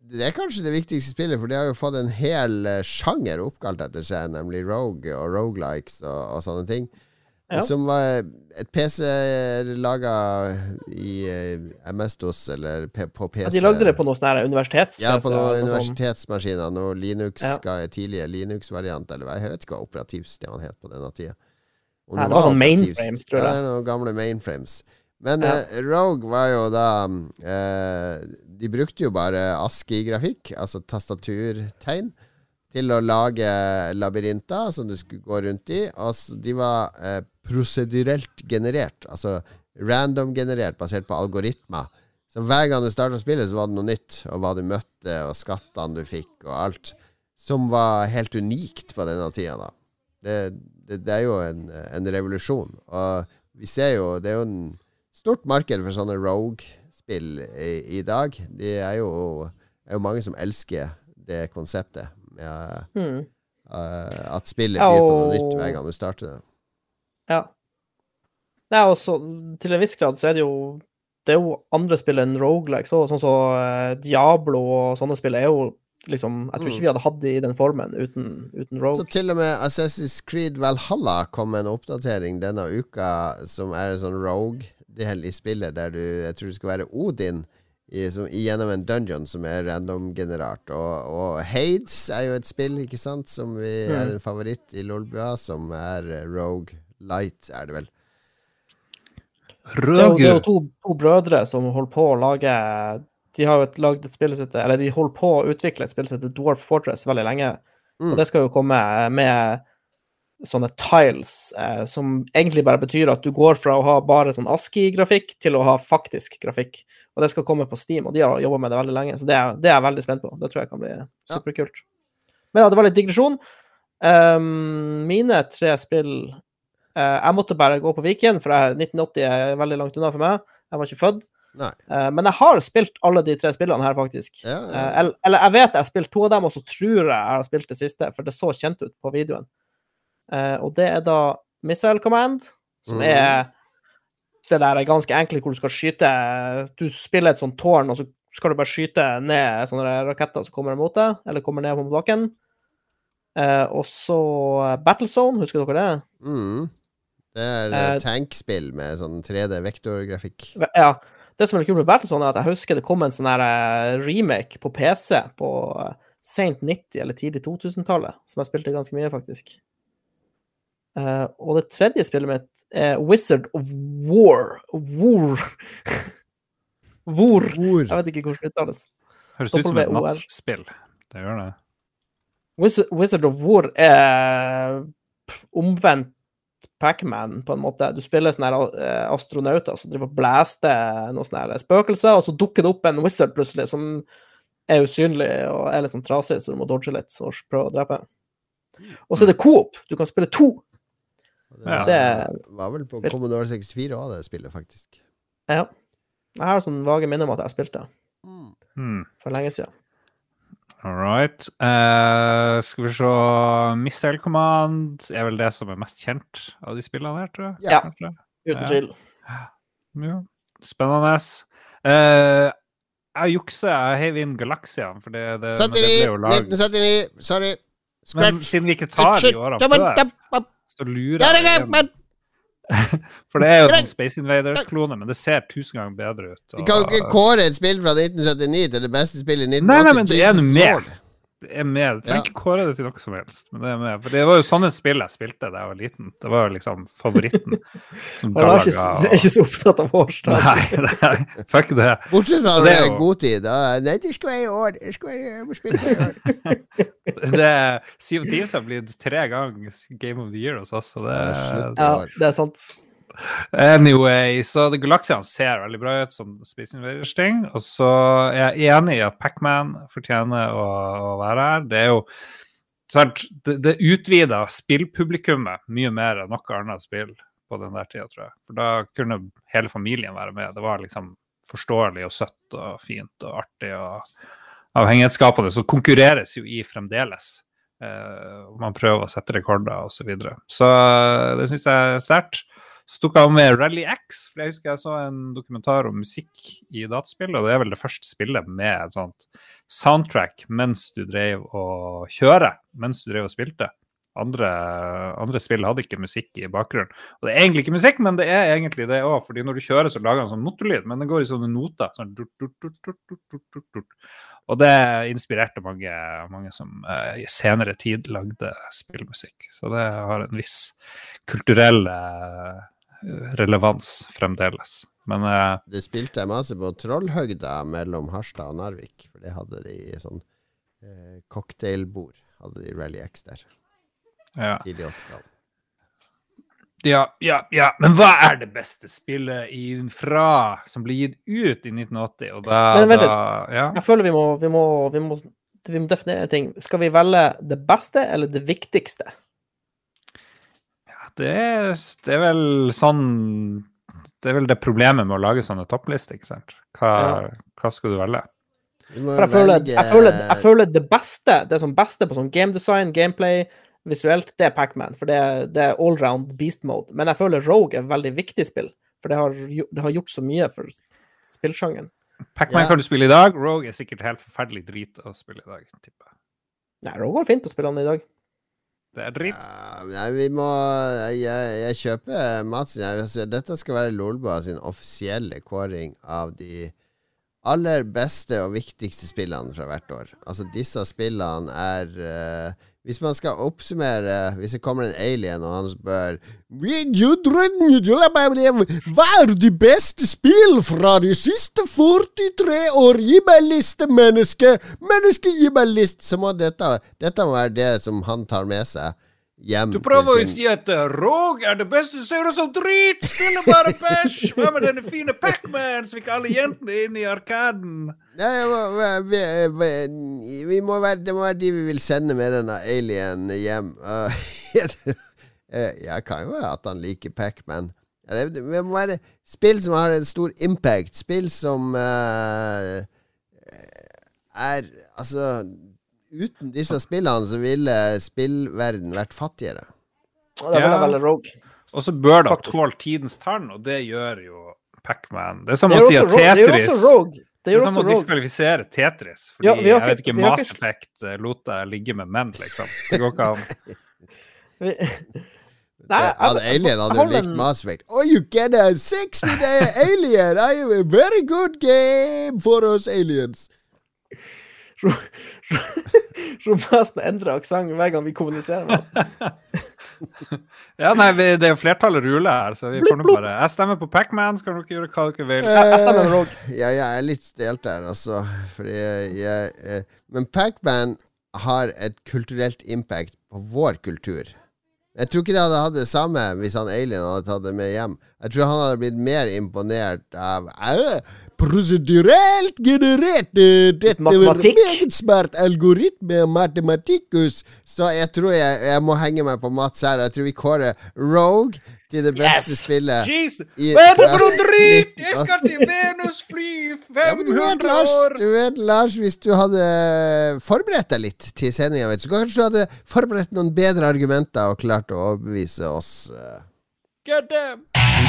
det kanskje det viktigste spillet, for de har jo fått en hel sjanger oppkalt etter seg, nemlig Rogue og Roguelikes og sånne ting. Ja. Som var et PC laget i MS-DOS eller på PC. Ja, de lagde det på noen sånne universitets-PC. Ja, på noen universitetsmaskiner. Noen tidlige Linux-variant, eller jeg vet ikke hva operativsystemet het på denne tiden. Det var sånn mainframes, tror jeg. Ja, noen gamle mainframes. Men Rogue var jo da de brukte jo bare ASCII-grafikk, altså tastaturtegn, til å lage labyrinter som du skulle gå rundt i. Altså, de var prosedurelt generert, altså random generert, basert på algoritmer. Så hver gang du startet å spille, så var det noe nytt, og hva du møtte, og skattene du fikk, og alt, som var helt unikt på denne tiden da. Det er jo en revolusjon, og vi ser jo, det er jo en stort marked for sånne Rogue-spill i dag. Det er jo mange som elsker det konseptet med at spillet blir på noe nytt hver gang du starter det. Ja. Det er også, til en viss grad så er det jo andre spill enn roguelikes, sånn som Diablo og sånne spill er jo liksom, jeg tror ikke vi hadde hatt det i den formen uten Rogue. Så til og med Assassin's Creed Valhalla kom med en oppdatering denne uka som er en sånn Rogue-del i spillet, der jeg tror det skal være Odin gjennom en dungeon som er random-generert. Og Hades er jo et spill, ikke sant, som er en favoritt i Lolbua, som er Rogue Light, er det vel. Det er jo to brødre som holder på å lage, de har jo laget et spill eller de holder på å utvikle et spill som heter Dwarf Fortress veldig lenge, og det skal jo komme med sånne tiles som egentlig bare betyr at du går fra å ha bare sånn ASCII-grafikk til å ha faktisk grafikk, og det skal komme på Steam, og de har jobbet med det veldig lenge, så det er jeg veldig spent på. Det tror jeg kan bli superkult. Men ja, det var litt digresjon. Mine 3 spill, jeg måtte bare gå på Viken, for 1980 er veldig langt unna for meg. Jeg var ikke født. Men jeg har spilt alle de 3 spillene her, faktisk. Eller jeg vet jeg har spilt 2 av dem, og så tror jeg har spilt det siste, for det så kjent ut på videoen. Og det er da Missile Command, som er det der ganske enkelt hvor du skal skyte, du spiller et sånt tårn, og så skal du bare skyte ned sånne raketter som kommer mot deg, eller kommer ned på bakken. Og så Battlezone, husker dere det? Det er tankspill med sånn 3D-vektorgrafikk. Ja, det som er kult med Battlezone er at jeg husker det kom en sånn her remake på PC på sent 90 eller tidlig 2000-tallet, som jeg spilte ganske mye faktisk. Og det tredje spillet mitt er Wizard of War. War. Jeg vet ikke hvordan det uttales. Høres ut som et nattspill. Det gjør det. Wizard of War er omvendt Pac-Man på en måte. Du spiller sånne astronauter som driver og blæster noen sånne spøkelser, og så dukker det opp en wizard plutselig som er usynlig og er litt sånn trasig, så du må dodge litt og prøve å drepe. Og så er det co-op. Du kan spille 2. Det var vel på Commodore 64 også det spillet, faktisk. Ja. Jeg har sånn vage minner om at jeg har spilt det. For lenge siden. Alright. Skal vi se, Missile Command er vel det som er mest kjent av de spillene her, tror jeg. Ja, uten tvil. Ja. Spennende. Jeg jukser, jeg heiv inn Galaxian, for det 1979, sorry. Men siden vi ikke tar de årene før, så lurer jeg igjen. For det er jo en Space Invaders-klone, men det ser 1000 ganger bedre ut. Vi kan jo ikke kåre et spill fra 1979 til det beste spillet i 1980. Nei, men det er noe mer. Det er med. Du trenger ikke kåre det til noe som helst, men det er med. For det var jo sånn et spill jeg spilte da jeg var liten. Det var jo liksom favoritten. Jeg er ikke så opptatt av årstall. Nei, fuck det. Bortsett fra det er god tid. Nei, det skal være i år. Det skal være i spill i år. Det er Sea of Thieves har blitt 3 ganger Game of the Year hos oss, så det det er sant. Anyway, så Galaxian ser veldig bra ut som Space Invaders-ting, og så er jeg enig i at Pac-Man fortjener å være her. Det er jo sant, det utvidet spillpublikummet mye mer enn noe annet spill på den der tiden, tror jeg. For da kunne hele familien være med. Det var liksom forståelig og søtt og fint og artig og avhengighetsskapende, så konkurreres jo i fremdeles. Man prøver å sette rekorder og så videre. Så det synes jeg er sterkt. Så tok jeg med Rally X, for jeg husker jeg så en dokumentar om musikk i dataspill, og det er vel det første spillet med et sånt soundtrack mens du drev og mens du drev og spilte. Andre spill hadde ikke musikk i bakgrunnen. Og det er egentlig ikke musikk, men det er egentlig det også, fordi når du kjører så lager den sånn notelyd, men den går i sånne noter, sånn og det inspirerte mange som i senere tid lagde spillmusikk. Så det har en viss kulturell relevans fremdeles. Men det spilte jeg masse på Trollhøgda mellom Harstad og Narvik, for det hadde de sånn cocktailbord, hadde de Rally X der. Ja. Tidlig 80-tall. Ja, men hva er det beste spillet som blir gitt ut i 1980? Og jeg føler vi må definere en ting. Skal vi velge det beste eller det viktigste? Ja, det er vel sånn. Det er vel det problemet med å lage sånne topplister, ikke sant? Hva skal du velge? Jeg føler det beste, det som beste på sånn game design, gameplay, visuelt, det er Pac-Man, for det er all-round beast mode. Men jeg føler Rogue er et veldig viktig spill, for det har gjort så mye for spillsjangen. Pac-Man kan du spille i dag, Rogue er sikkert helt forferdelig drit å spille i dag, tipper jeg. Nei, Rogue var fint å spille han i dag. Det er dritt. Jeg kjøper Mats. Dette skal være Lolbua sin offisielle kåring av de aller beste og viktigste spillene fra hvert år. Altså, disse spillene hvis man skal oppsummere, hvis det kommer en alien og han spør hva er de beste spill fra de siste 43 år? Gi meg liste, menneske, gi meg liste. Så må dette må være det som han tar med seg hjem. Du prøver å si at Rogue er det beste, ser ut som drit, spiller bare bæsj. Hva med denne fine Pac-Man, så fikk alle jentene inn i arkaden? Det må være de vi vil sende med denne alien hjem. Jeg kan jo være at han liker Pac-Man. Det må være spill som har en stor impact. Spill som altså, uten disse spillene så ville spillverden vært fattigere. Og det vil jeg velge Rogue. Og så bør det tåle tidens tann, og det gjør jo Pac-Man. Det er som å si at Tetris... Det er som å diskvalifisere Tetris, fordi jeg vet ikke, Mass Effect lot deg ligge med menn, liksom. Det går ikke an. Alien hadde jo likt Mass Effect. Oh, you get a sex with an alien! I have a very good game for us aliens. Romasten endrer aksent hver gang vi kommuniserer med han. Ja, nei, det er jo flertallet ruler her, så vi får nå bare... Jeg stemmer på Pac-Man, skal dere gjøre hva dere vil. Jeg stemmer med Rogue. Ja, jeg er litt delt der, altså. Fordi men Pac-Man har et kulturelt impact på vår kultur. Jeg tror ikke det hadde hatt det samme hvis han alien hadde tatt det med hjem. Jeg tror han hadde blitt mer imponert av prosedurelt generert dette meget smart algoritme matematikkus. Så jeg tror jeg må henge meg på Mats her. Jeg tror vi kårer Rogue til det beste spillet. Jesus! Hva er det for noe dritt? Jeg skal til Venus fly 500 år! Du vet, Lars, hvis du hadde forberedt deg litt til sendingen, så kanskje du hadde forberedt noen bedre argumenter og klart å overbevise oss. God damn!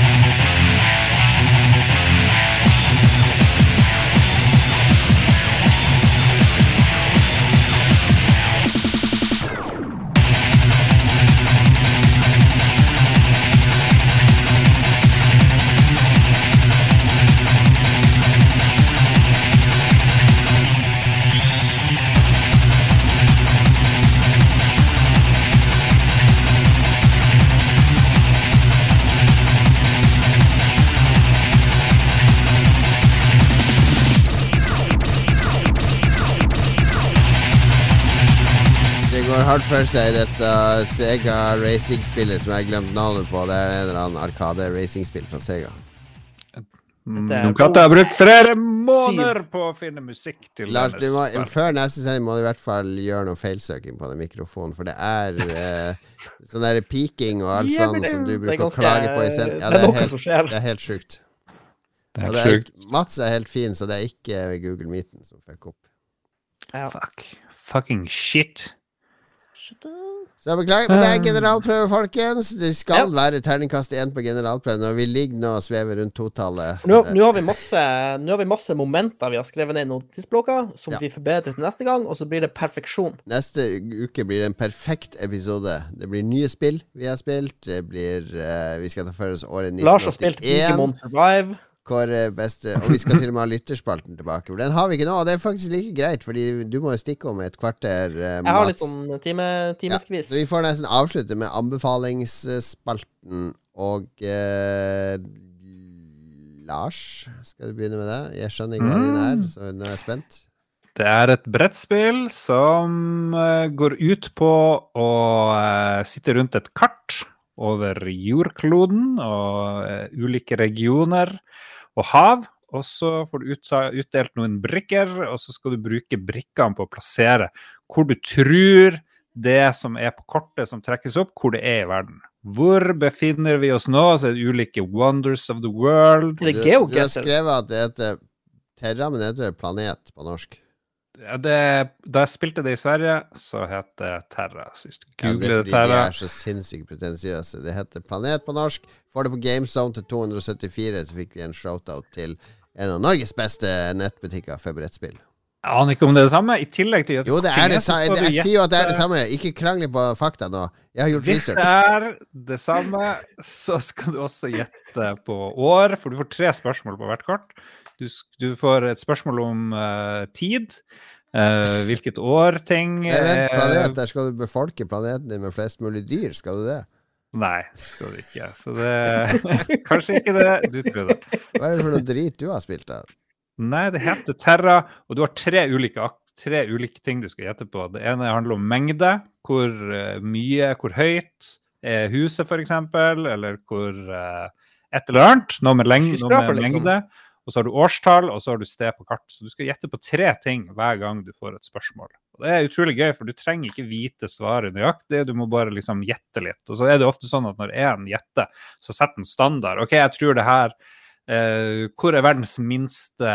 Går hardt for seg i dette Sega Racing-spillet som jeg har glemt navnet på. Det er en eller annen Arcade-racing-spill fra Sega. Noen katter har brukt flere måneder på å finne musikk til Lars, før neste sending må du i hvert fall gjøre noe feilsøking på den mikrofonen, for det er sånn der peaking og alt sånt som du bruker å klage på i sending. Ja, det er helt sjukt. Mats er helt fin, så det er ikke Google Meeten som fikk opp. Fucking shit. Så jeg beklager, men det er generalprøve, folkens. Det skal være terningkast 1 på generalprøven, og vi ligger nå og svever rundt totallet. Nå har vi masse momenter vi har skrevet ned i notisblokker, som vi forbedrer til neste gang, og så blir det perfeksjon. Neste uke blir det en perfekt episode. Det blir nye spill vi har spilt. Det blir, vi skal ta for oss året 1981. Lars har spilt Digimon Survive. Beste, og vi skal til og med ha lytterspalten tilbake. Den har vi ikke nå, og det er faktisk like greit, fordi du må jo stikke om et kvarter, Mats. Jeg har litt sånn timeskvis. Så vi får nesten avslutte med anbefalingsspalten, og Lars, skal du begynne med det? Jeg skjønner ikke hva din er, så nå er jeg spent. Det er et brettspill som går ut på å sitte rundt et kart over jordkloden og ulike regioner og hav, og så får du utdelt noen brikker, og så skal du bruke brikkene på å plassere hvor du tror det som er på kortet som trekkes opp, hvor det er i verden. Hvor befinner vi oss nå? Så er det ulike wonders of the world. Du har skrevet at det heter Terra, men det heter planet på norsk. Ja, da jeg spilte det i Sverige, så heter det Terra. Så hvis du googler det er fordi Terra. de er så sinnssykt pretensiøse. Det heter Planet på norsk. Får det på GameZone til 274, så fikk vi en shoutout til en av Norges beste nettbutikker for brettspill. Jeg aner ikke om det er det samme. I tillegg til jo, det er det samme. Jeg sier jo at det er det samme. Ikke krangle på fakta nå. Jeg har gjort research. Hvis det er det samme, så skal du også gjette på år, for du får 3 spørsmål på hvert kart. Du får et spørsmål om tid, hvilket år ting planet, der skal du befolke planeten din med flest mulig dyr, skal du det? Nei, skal du ikke. Så det kanskje ikke det, du tror det. Hva er det for noe drit du har spilt der? Nei, det heter Terra, og du har 3 ulike ting du skal gjette på. Det ene handler om mengde, hvor mye, hvor høyt er huset for eksempel, eller hvor et eller annet, noe med mengde. Og så har du årstall, og så har du sted på kart. Så du skal gjette på 3 ting hver gang du får et spørsmål. Og det er utrolig gøy, for du trenger ikke vite svaret nøyaktig, du må bare liksom gjette litt. Og så er det ofte sånn at når en gjetter, så setter en standard. Ok, jeg tror det her, hvor er verdens minste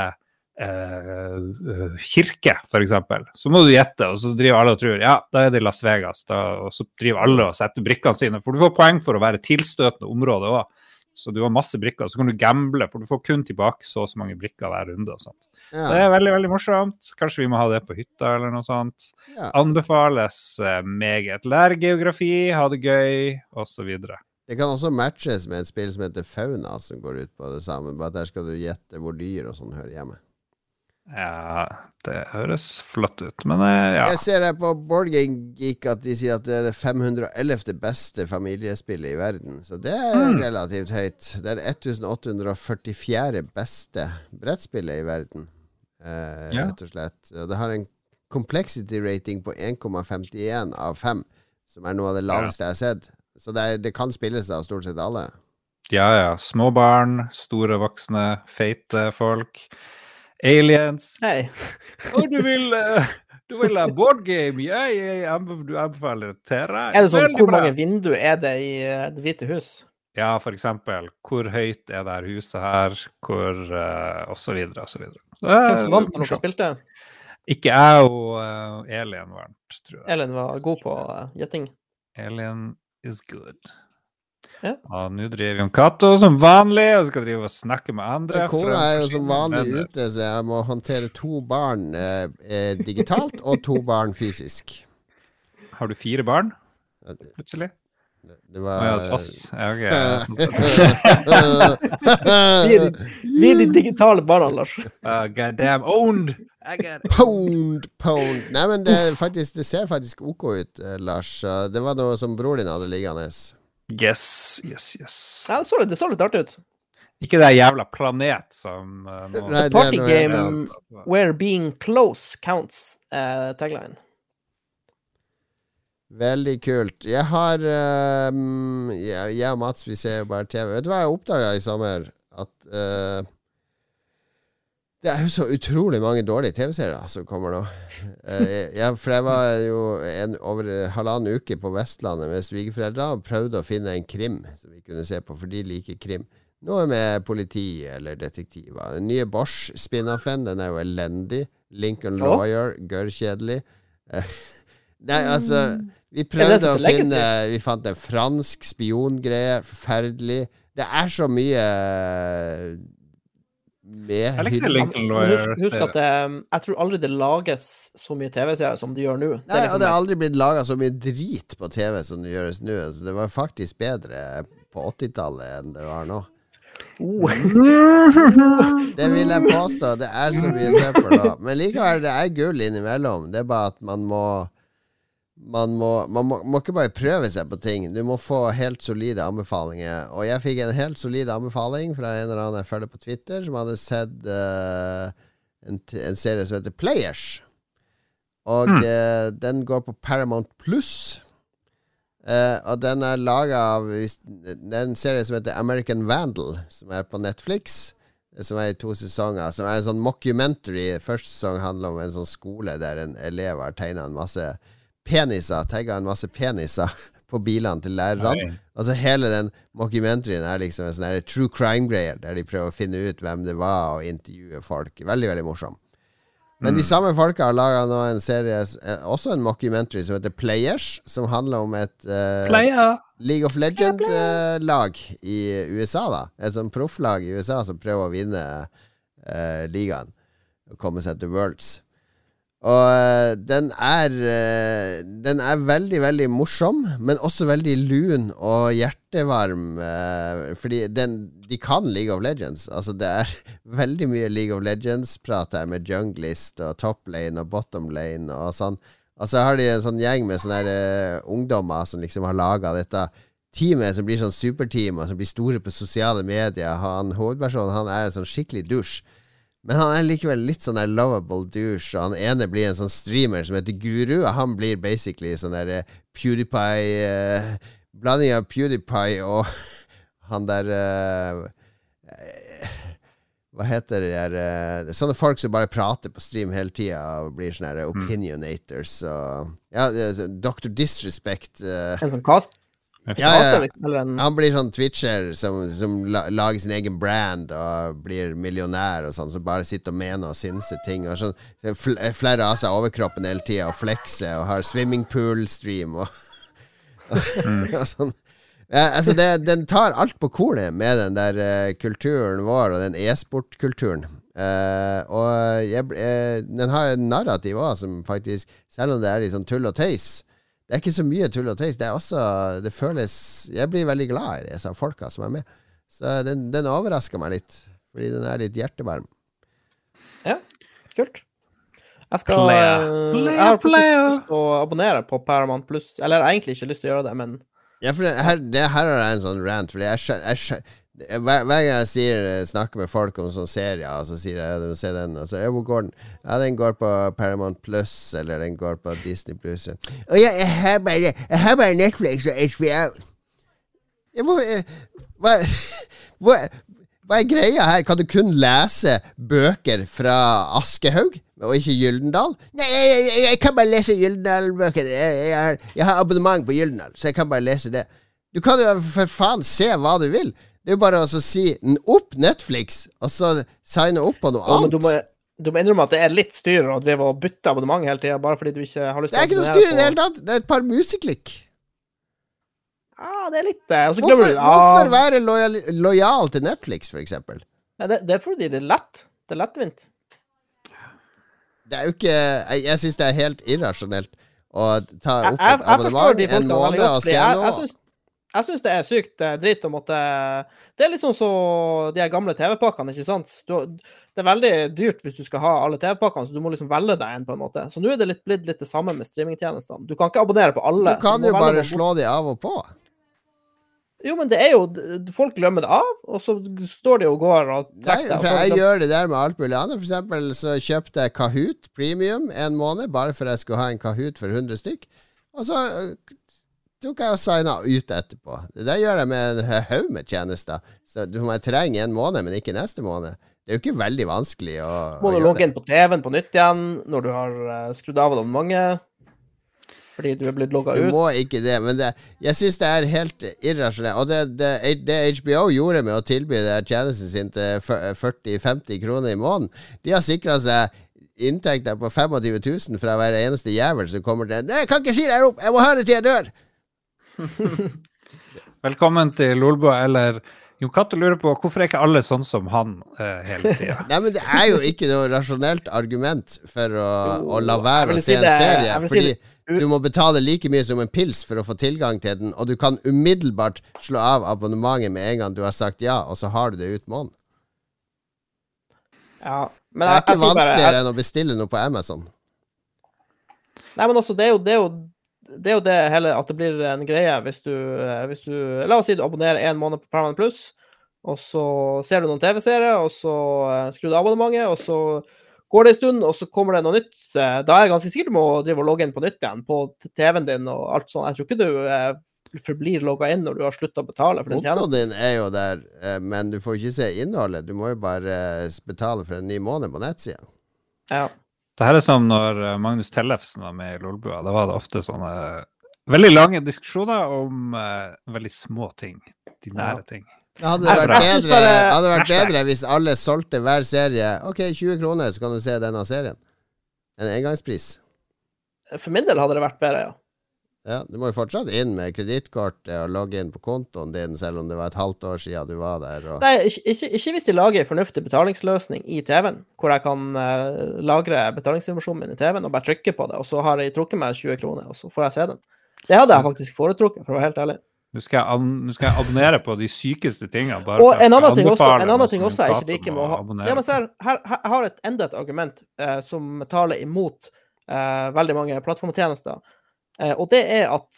kirke, for eksempel? Så må du gjette, og så driver alle og tror, ja, da er det Las Vegas, og så driver alle og setter brikkene sine, for du får poeng for å være tilstøtende område også. Så du har masse brikker, så kan du gamble, for du får kun tilbake så mange brikker hver runde og sånt. Ja. Det er veldig, veldig morsomt. Kanskje vi må ha det på hytta eller noe sånt. Ja. Anbefales meget. Lær geografi, ha det gøy, og så videre. Det kan også matches med et spill som heter Fauna, som går ut på det samme, bare der skal du gjette hvor dyr og sånn hører hjemme. Ja, det høres flott ut, men ja. Jeg ser her på Board Game Geek at de sier at det er det 511. beste familiespillet i verden, så det er relativt høyt. Det er det 1844. beste brettspillet i verden, rett og slett. Og det har en complexity rating på 1,51 av 5, som er noe av det laveste jeg har sett. Så det kan spilles av stort sett alle. Ja, små barn, store voksne, feite folk. Aliens. Hei. Og du vil ha board game? Du anbefaler Terra. Er det sånn, hvor mange vinduer er det i Det hvite hus? Ja, for eksempel. Hvor høyt er det her huset her? Hvor, og så videre, og så videre. Hvem vant når dere spilte? Ikke jeg og Elin vant, tror jeg. Elin var god på gjetting. Elin is good. Ja. Og nå driver Jon Cato som vanlig og skal drive og snakke med andre. Kona er jo som vanlig ute, så jeg må håndtere 2 barn digitalt og 2 barn fysisk. Har du 4 barn? Plutselig? Det var oss. Okay. Vi er de digitale barna, Lars. God damn, owned! Pwned. Nei, men det ser faktisk ok ut, Lars. Det var noe som bror din hadde liggende. Yes. Ja, det så litt artig ut. Ikke det jævla planet som The party game where being close counts, tagline. Veldig kult. Jeg har jeg og Mats, vi ser jo bare TV. Vet du hva jeg oppdaget i sommer? At det er jo så utrolig mange dårlige TV-serier som kommer nå. For jeg var jo over 1,5 uke på Vestlandet med svigerforeldre og prøvde å finne en krim som vi kunne se på, for de liker krim. Noe med politi eller detektiver. Den nye Bosch-spin-offen, den er jo elendig. Lincoln Lawyer, gørrkjedelig. Nei, altså vi prøvde å finne Vi fant en fransk spiongreie. Forferdelig. Det er så mye Husk at jeg tror aldri det lages så mye TV-serier som de gjør nå. Nei, og det har aldri blitt laget så mye drit på TV som det gjøres nå. Altså, det var faktisk bedre på 80-tallet enn det var nå. Det vil jeg påstå. Det er så mye å se på da. Men likevel, det er gull innimellom. Det er bare at man må ikke bare prøve seg på ting. Du må få helt solide anbefalinger. Og jeg fikk en helt solide anbefaling fra en eller annen jeg følger på Twitter, som hadde sett en serie som heter Players. Og den går på Paramount Plus. Og den er laget av Det er en serie som heter American Vandal, som er på Netflix, som er i 2 sesonger, som er en sånn mockumentary. Første sesong handler om en sånn skole der en elev har tegnet en masse tagget en masse peniser på bilene til lærerne. Altså hele den mockumentaryen er liksom en sånn true crime-greier, der de prøver å finne ut hvem det var og intervjue folk. Veldig, veldig morsom. Men de samme folka har laget nå en serie, også en mockumentary som heter Players, som handler om et League of Legends-lag i USA da. Et sånn profflag i USA som prøver å vinne ligaen og komme seg til Worlds. Og den er veldig, veldig morsom, men også veldig lun og hjertevarm, fordi de kan League of Legends. Altså det er veldig mye League of Legends-prat her med junglist og top lane og bottom lane og sånn. Og så har de en sånn gjeng med sånne ungdommer som liksom har laget dette teamet som blir sånn superteam og som blir store på sosiale medier. Hovedpersonen, han er en sånn skikkelig douche. Men han er likevel litt sånn der lovable douche, og han ene blir en sånn streamer som heter Guru, og han blir basically sånn der PewDiePie, blanding av PewDiePie og han der hva heter det der sånne folk som bare prater på stream hele tiden og blir sånne der opinionators og ja, Dr. Disrespect en sånn cast? Han blir sånn twitcher som lager sin egen brand og blir millionær og sånn, som bare sitter og mener og synser ting og sånn, flere av seg overkroppen hele tiden og flekser og har swimmingpool-stream og sånn. Altså den tar alt på kornet med den der kulturen vår og den e-sport-kulturen. Og den har en narrativ også, som faktisk, selv om det er litt sånn tull og tøys, det er ikke så mye tull og tøys. Det er også, det føles, jeg blir veldig glad i disse folka som er med. Så den overrasker meg litt, fordi den er litt hjertevarm. Ja, kult. Jeg har faktisk lyst til å abonnere på Paramount Plus, eller jeg har egentlig ikke lyst til å gjøre det, men ja, for her har jeg en sånn rant, fordi hver gang jeg snakker med folk om sånne serier, og så sier jeg, du ser den, og så, hvor går den? Ja, den går på Paramount Plus, eller den går på Disney Plus. Og ja, jeg har bare Netflix og HBO. Hva er greia her? Kan du kun lese bøker fra Aschehoug, og ikke Gyldendal? Nei, jeg kan bare lese Gyldendal-bøker. Jeg har abonnement på Gyldendal, så jeg kan bare lese det. Du kan jo for faen se hva du vil. Det er jo bare å si opp Netflix, og så signe opp på noe annet. Men du må innrømme at det er litt styr å drive og bytte abonnement hele tiden, bare fordi du ikke har lyst til å abonnere på. Det er ikke noe styr i det hele tatt. Det er et par musiklikk. Ja, det er litt hvorfor være lojal til Netflix, for eksempel? Ja, det er fordi det er lett. Det er lettvint. Det er jo ikke Jeg synes det er helt irrasjonelt å ta opp et abonnement en måned og se noe. Jeg synes det er sykt dritt å måtte Det er litt sånn så de her gamle TV-pakkene, ikke sant? Det er veldig dyrt hvis du skal ha alle TV-pakkene, så du må liksom velge deg en på en måte. Så nå er det blitt litt det samme med streamingtjenestene. Du kan ikke abonnere på alle. Du kan jo bare slå de av og på. Jo, men det er jo folk glemmer det av, og så står de og går og trekker det. Nei, for jeg gjør det der med alt mulig annet. For eksempel så kjøpte jeg Kahoot Premium en måned, bare for jeg skulle ha en Kahoot for 100 stykk. Og så tok jeg og signet ut etterpå. Det gjør jeg med en haug med tjenester. Så du må trenge en måned, men ikke neste måned. Det er jo ikke veldig vanskelig å må du logge inn på TV-en på nytt igjen, når du har skrudd av mange, fordi du er blitt logget ut. Du må ikke det, men jeg synes det er helt irrasjonelt. Og det HBO gjorde med å tilby det tjenesten sin til 40-50 kroner i måneden, de har sikret seg inntekter på 25 000 fra hver eneste jævel som kommer til nei, jeg kan ikke si det her opp, jeg må ha det til jeg dør. Velkommen til Lolbua, eller Jon Cato lurer på hvorfor er ikke alle sånn som han hele tiden? Nei, men det er jo ikke noe rasjonelt argument for å la være å se en serie, fordi du må betale like mye som en pils for å få tilgang til den, og du kan umiddelbart slå av abonnementet med en gang du har sagt ja, og så har du det ut måneden. Ja, men det er ikke vanskeligere enn å bestille noe på Amazon. Nei, men også, det er jo det hele, at det blir en greie hvis du la oss si du abonnerer en måned på Paramount Plus, og så ser du noen TV-serier, og så skrur du abonnementet, og så går det en stund, og så kommer det noe nytt. Da er jeg ganske sikker du må drive og logge inn på nytt igjen på TV-en din og alt sånt. Jeg tror ikke du forblir logget inn når du har sluttet å betale for den tjenesten. Kontoen din er jo der, men du får ikke se innholdet. Du må jo bare betale for en ny måned på nettsiden. Ja. Det her er som når Magnus Tellefsen var med i Lolbua. Da var det ofte sånne veldig lange diskusjoner om veldig små ting. De nære ting. Det hadde vært bedre hvis alle solgte hver serie. Ok, 20 kroner, så kan du se denne serien. En engangspris. For min del hadde det vært bedre, ja. Ja, du må jo fortsatt inn med kredittkortet og logge inn på kontoen din, selv om det var et halvt år siden du var der. Og... Nei, ikke hvis de lager en fornuftig betalingsløsning i TV-en, hvor jeg kan lagre betalingsinformasjonen min i TV-en og bare trykke på det, og så har jeg trukket meg 20 kroner, og så får jeg se den. Det hadde jeg faktisk foretrukket, for å være helt ærlig. Nå skal jeg abonnere på de sykeste tingene. Og en annen ting også jeg ikke liker med å ha... Ja, men så her har jeg enda et argument som taler imot veldig mange plattformtjenester. Og det er at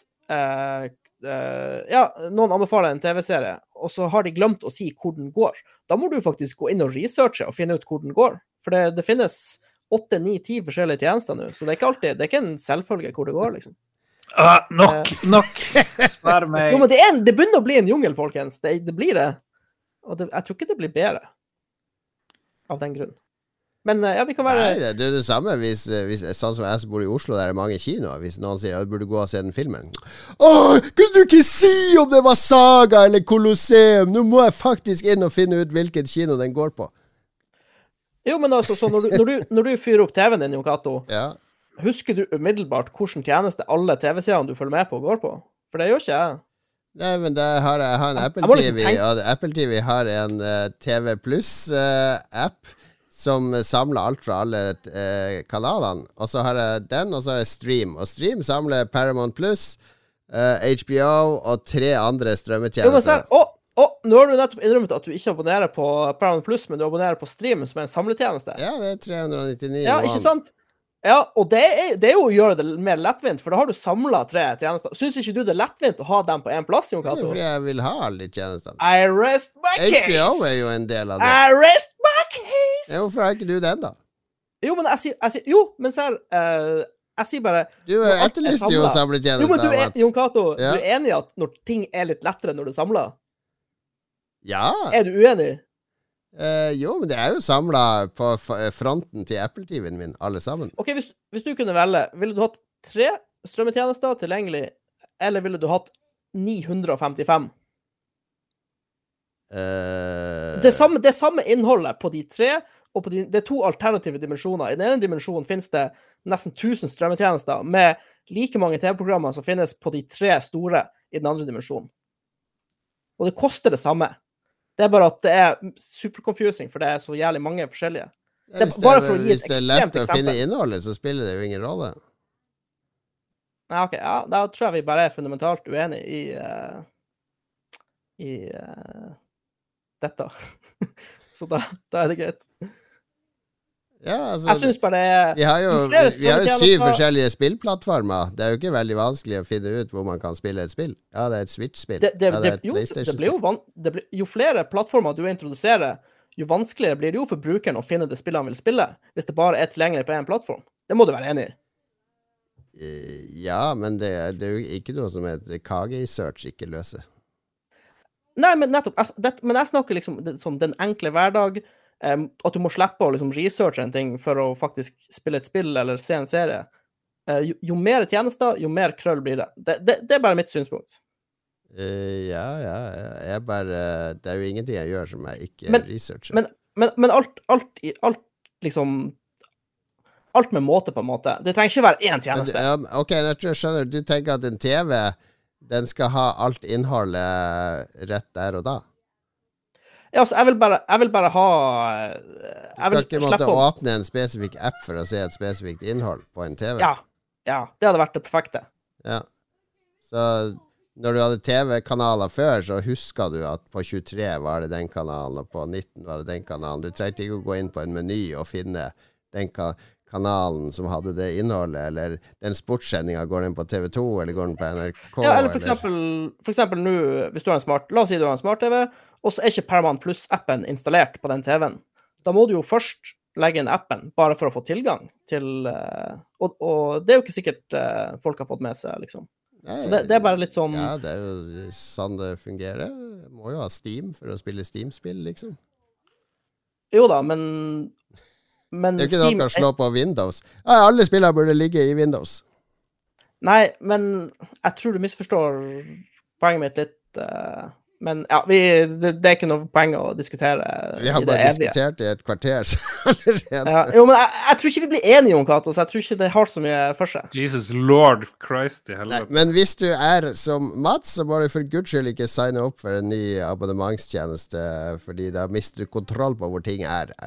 noen anbefaler en TV-serie, og så har de glemt å si hvor den går. Da må du faktisk gå inn og researche og finne ut hvor den går. For det finnes 8, 9, 10 forskjellige tjenester nå, så det er ikke en selvfølge hvor det går, liksom. Nok. Spør meg. Jo, men det begynner å bli en jungel, folkens. Det blir det. Og jeg tror ikke det blir bedre av den grunn. Men ja, vi kan være... Nei, det er det samme hvis sånn som jeg som bor i Oslo, der er mange kinoer. Hvis noen sier at du burde gå og se den filmen. Kunne du ikke si om det var Saga eller Colosseum? Nå må jeg faktisk inn og finne ut hvilken kino den går på. Jo, men altså, så når du fyrer opp TV-en din, Jon Cato, ja. Husker du umiddelbart hvilken tjeneste alle TV-seriene du følger med på går på? For det gjør ikke jeg. Nei, men jeg har en Apple TV, og Apple TV har en TV Plus-app som samler alt fra alle kanalene. Og så har jeg den, og så har jeg Stream. Og Stream samler Paramount Plus, HBO og 3 andre strømmetjenester. Nå har du nettopp innrømmet at du ikke abonnerer på Paramount Plus, men du abonnerer på Stream, som er en samletjeneste. Ja, det er 399. Ja, ikke sant? Ja, og det er jo å gjøre det mer lettvint, for da har du samlet 3 tjenester. Synes ikke du det er lettvint å ha dem på en plass, Jon Cato? Det er fordi jeg vil ha alle de tjenestene. I rest my case! HBO er jo en del av det. I rest my case! Ja, hvorfor har ikke du den da? Jo, men jeg sier jeg sier bare... Du etterlyste jo samletjenester. Jo, men Jon Cato, du er enig i at når ting er litt lettere når du samler? Ja. Er du uenig? Jo, men det er jo samlet på fronten til Apple TV-en min, alle sammen. Ok, hvis du kunne velge, ville du hatt 3 strømmetjenester tilgjengelig, eller ville du hatt 955? Det samme innholdet på de 3, og det er 2 alternative dimensjoner. I den ene dimensjonen finnes det nesten 1000 strømmetjenester, med like mange TV-programmer som finnes på de 3 store i den andre dimensjonen. Og det koster det samme. Det er bare at det er super-confusing, for det er så jævlig mange forskjellige. Ja, hvis det er lett å finne innholdet, så spiller det jo ingen rolle. Nei, ok, ja, da tror jeg vi bare er fundamentalt uenige i dette. Så da er det greit. Ja, altså, jeg synes bare det vi har jo 7 forskjellige spillplattformer. Det er jo ikke veldig vanskelig å finne ut hvor man kan spille et spill. Ja, det er et Switch-spill. Jo flere plattformer du introduserer, jo vanskeligere blir det jo for brukeren å finne det spillet han vil spille, hvis det bare er tilgjengelig på en plattform. Det må du være enig i. Ja, men det er jo ikke noe som et KG-search ikke løser. Nei, men nettopp. Men jeg snakker liksom som den enkle hverdag, at du må slippe å liksom researche en ting for å faktisk spille et spill eller se en serie. Jo mer tjenester, jo mer krøll blir det. Det er bare mitt synspunkt. Ja. Det er jo ingenting jeg gjør som jeg ikke researcher. Men alt liksom alt med måte på en måte. Det trenger ikke være én tjeneste. Ok, jeg tror jeg skjønner. Du tenker at en TV, den skal ha alt innholdet rett der og da? Ja, altså, jeg vil bare ha Du skal ikke måtte åpne en spesifikk app for å se et spesifikt innhold på en TV? Ja, det hadde vært det perfekte. Ja. Så når du hadde TV-kanaler før, så husker du at på 23 var det den kanalen, og på 19 var det den kanalen. Du trengte ikke å gå inn på en meny og finne den kanalen som hadde det innholdet, eller den sportssendinga, går den på TV 2, eller går den på NRK? Ja, eller for eksempel nå, hvis du har en la oss si du har en smart-TV, og så er ikke Paramount Plus-appen installert på den TV-en. Da må du jo først legge inn appen, bare for å få tilgang til og det er jo ikke sikkert folk har fått med seg, liksom. Nei, så det er bare litt sånn... Ja, det er jo sånn det fungerer. Du må jo ha Steam for å spille Steam-spill, liksom. Jo da, men det er ikke Steam... noe å slå på Windows. Ja, alle spillere burde ligge i Windows. Nei, men jeg tror du misforstår poenget mitt litt... Men ja, det er ikke noe poeng å diskutere vi har bare diskutert i et kvarter ja, jo, men jeg tror ikke vi blir enige om Kato, så jeg tror ikke det har så mye for seg. Jesus Lord Christ i helvete. Men hvis du er som Mats, så må du for Guds skyld ikke signe opp for en ny abonnementstjeneste, fordi da mister du kontroll på hvor ting er.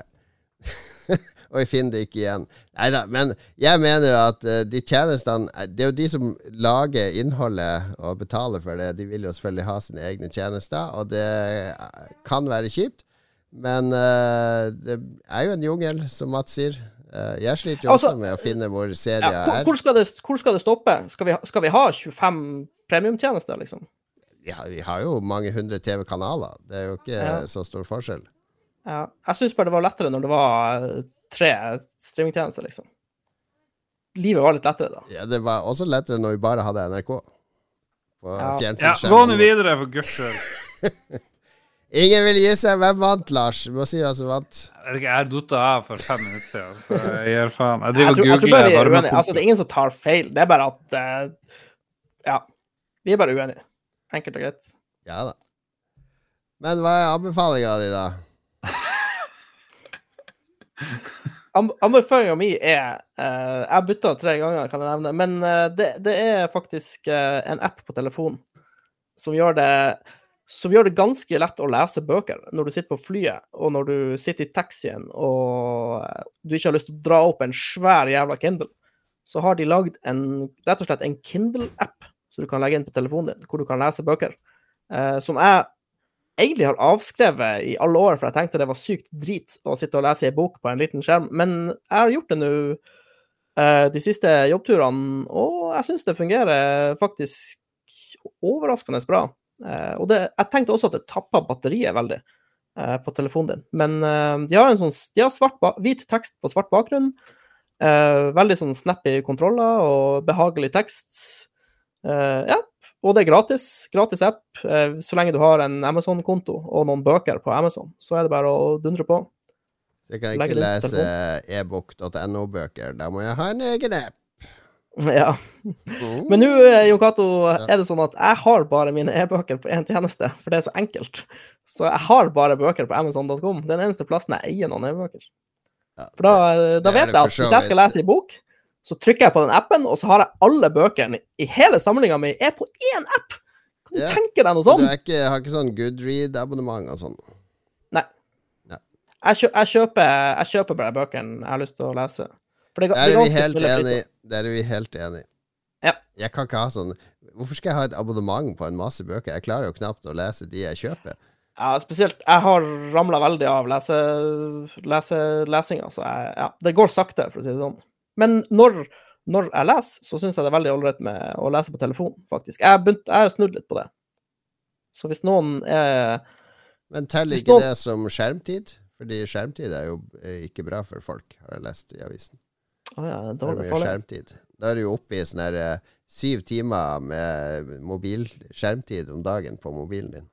Og jeg finner det ikke igjen. Neida, men jeg mener jo at de tjenestene, det er jo de som lager innholdet og betaler for det, de vil jo selvfølgelig ha sine egne tjenester, og det kan være kjipt, men det er jo en jungel, som Mats sier. Jeg sliter jo også med å finne hvor serier er. Hvor skal det stoppe? Skal vi ha 25 premiumtjenester, liksom? Ja, vi har jo mange 100 TV-kanaler. Det er jo ikke så stor forskjell. Ja, jeg synes bare det var lettere når det var 3 streamingtjenester, liksom. Livet var litt lettere da. Ja, det var også lettere når vi bare hadde NRK på fjernsynsskjermen. Gå nå videre for Guds skyld. Ingen vil gi seg. Hvem vant, Lars? Du må si hva som vant. Jeg er dota av for 5 minutter siden, så jeg gir faen. Jeg driver og googler varmepumpe. Altså, det er ingen som tar feil. Det er bare at vi er bare uenige. Enkelt og greit. Ja da. Men hva er anbefalingen din da? Anbefalingen min er jeg byttet 3 ganger, kan jeg nevne, men det er faktisk en app på telefon som gjør det ganske lett å lese bøker når du sitter på flyet, og når du sitter i taxien og du ikke har lyst til å dra opp en svær jævla Kindle, så har de laget rett og slett en Kindle-app som du kan legge inn på telefonen din, hvor du kan lese bøker, som jeg egentlig har avskrevet i alle år, for jeg tenkte det var sykt drit å sitte og lese en bok på en liten skjerm, men jeg har gjort det nå de siste jobbturene, og jeg synes det fungerer faktisk overraskende bra. Og jeg tenkte også at det tappet batteriet veldig på telefonen din, men de har hvit tekst på svart bakgrunn, veldig sånn snappy kontroller og behagelig tekst. Og det er gratis app, så lenge du har en Amazon-konto og noen bøker på Amazon, så er det bare å dundre på. Så jeg kan ikke lese ebook.no-bøker, da må jeg ha en egen app. Ja. Men nå, Jon Cato, er det sånn at jeg har bare mine e-bøker på en tjeneste, for det er så enkelt. Så jeg har bare bøker på Amazon.com. Den eneste plassen jeg eier noen e-bøker. For da vet jeg at hvis jeg skal lese i bok, så trykker jeg på den appen, og så har jeg alle bøkene i hele samlingen min er på én app. Kan du tenke deg noe sånt? Du har ikke sånn Goodread-abonnement og sånn? Nei. Jeg kjøper bare bøkene jeg har lyst til å lese. For det er vi helt enige. Ja. Jeg kan ikke ha sånn. Hvorfor skal jeg ha et abonnement på en masse bøker? Jeg klarer jo knapt å lese de jeg kjøper. Ja, spesielt, jeg har ramlet veldig av lesinga, så det går sakte, for å si det sånn. Men når jeg leser, så synes jeg det er veldig ålreit med å lese på telefon, faktisk. Jeg har snudd litt på det. Så hvis noen Men teller ikke det som skjermtid? Fordi skjermtid er jo ikke bra for folk, har jeg lest i avisen. Det er mye skjermtid. Da er du jo oppe i sånn her 7 timer med skjermtid om dagen på mobilen din.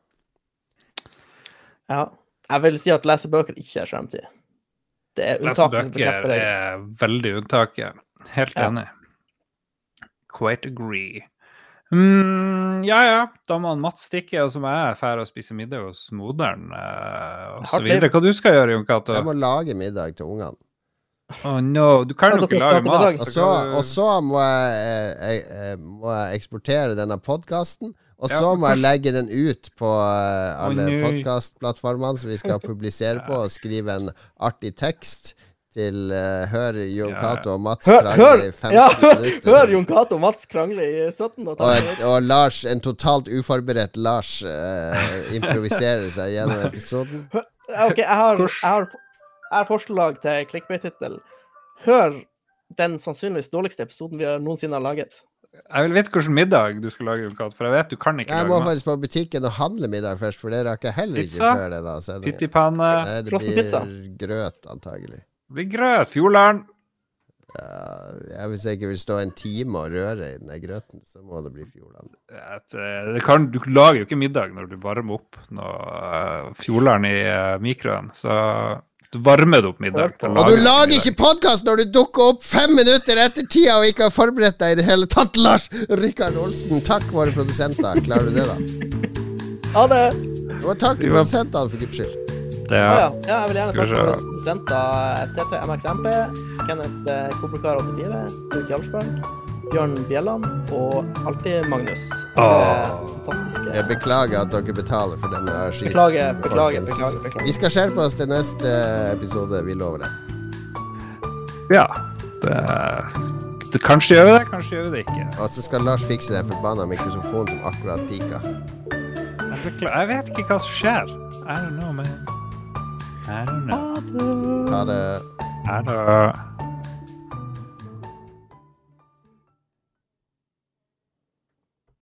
Ja, jeg vil si at lesebøker ikke er skjermtid. Lesebøker er veldig unntaket. Helt enig. Quite agree. Da må Mats stikke, og så må jeg fære og spise middag hos moderen, og så videre. Hva du skal gjøre, Jon Cato? Jeg må lage middag til ungene. Oh no, du kan Ja, jo ikke dere skal lage til mat. middag. Og så må jeg eksportere denne podcasten, og Ja, så men må jeg legge den ut på alle nei. podcastplattformene som vi skal publisere på, og skrive en artig tekst til hør Jon Cato og Mats krangle i 15 minutter. Hør Jon Cato og Mats krangle i 17 og Og Lars, en totalt uforberedt Lars, improviserer seg gjennom episoden. Ok, jeg har forslag til clickbait-tittel. Hør den sannsynligvis dårligste episoden vi noensinne har laget. Jeg vil vite hvilken middag du skal lage, Jon Cato, for jeg vet du kan ikke Jeg lage må mat. faktisk på butikken og handle middag først, for det rakk jeg heller ikke Pizza? før det da. Pyttipanne, Det Frossenpizza. blir grøt, antagelig. det blir grøt, Fjordland. Hvis jeg ikke vil stå en time og røre i den der grøten, så må det bli Fjordland. Du lager jo ikke middag når du varmer opp Fjordland i mikroen, så du varmer opp middag. til å Og du lage lager middag. ikke podcast når du dukker opp 5 minutter etter tida og ikke har forberedt deg i det hele tatt, Lars Rikard Olsen. Takk, våre produsenter. Klarer du det, da? Ha det! Du må takke produsentene, for guds skyld. Det Ja, jeg vil gjerne Skal vi takke se. våre produsenter TT MXMP, Kenneth Kobrakar84, Dirk Jarlsberg, Bjørn Bjelland og alltid Magnus. Fantastiske. Jeg beklager at dere betaler for denne skiten. Beklager. Vi skal skjerpe oss til neste episode, vi lover det. Ja. Det kanskje gjør det, kanskje gjør det ikke. Og så skal Lars fikse den forbanna mikrofonen som akkurat pika. Jeg vet ikke hva som skjer. I don't know, man. I don't know. Ha det. I don't know.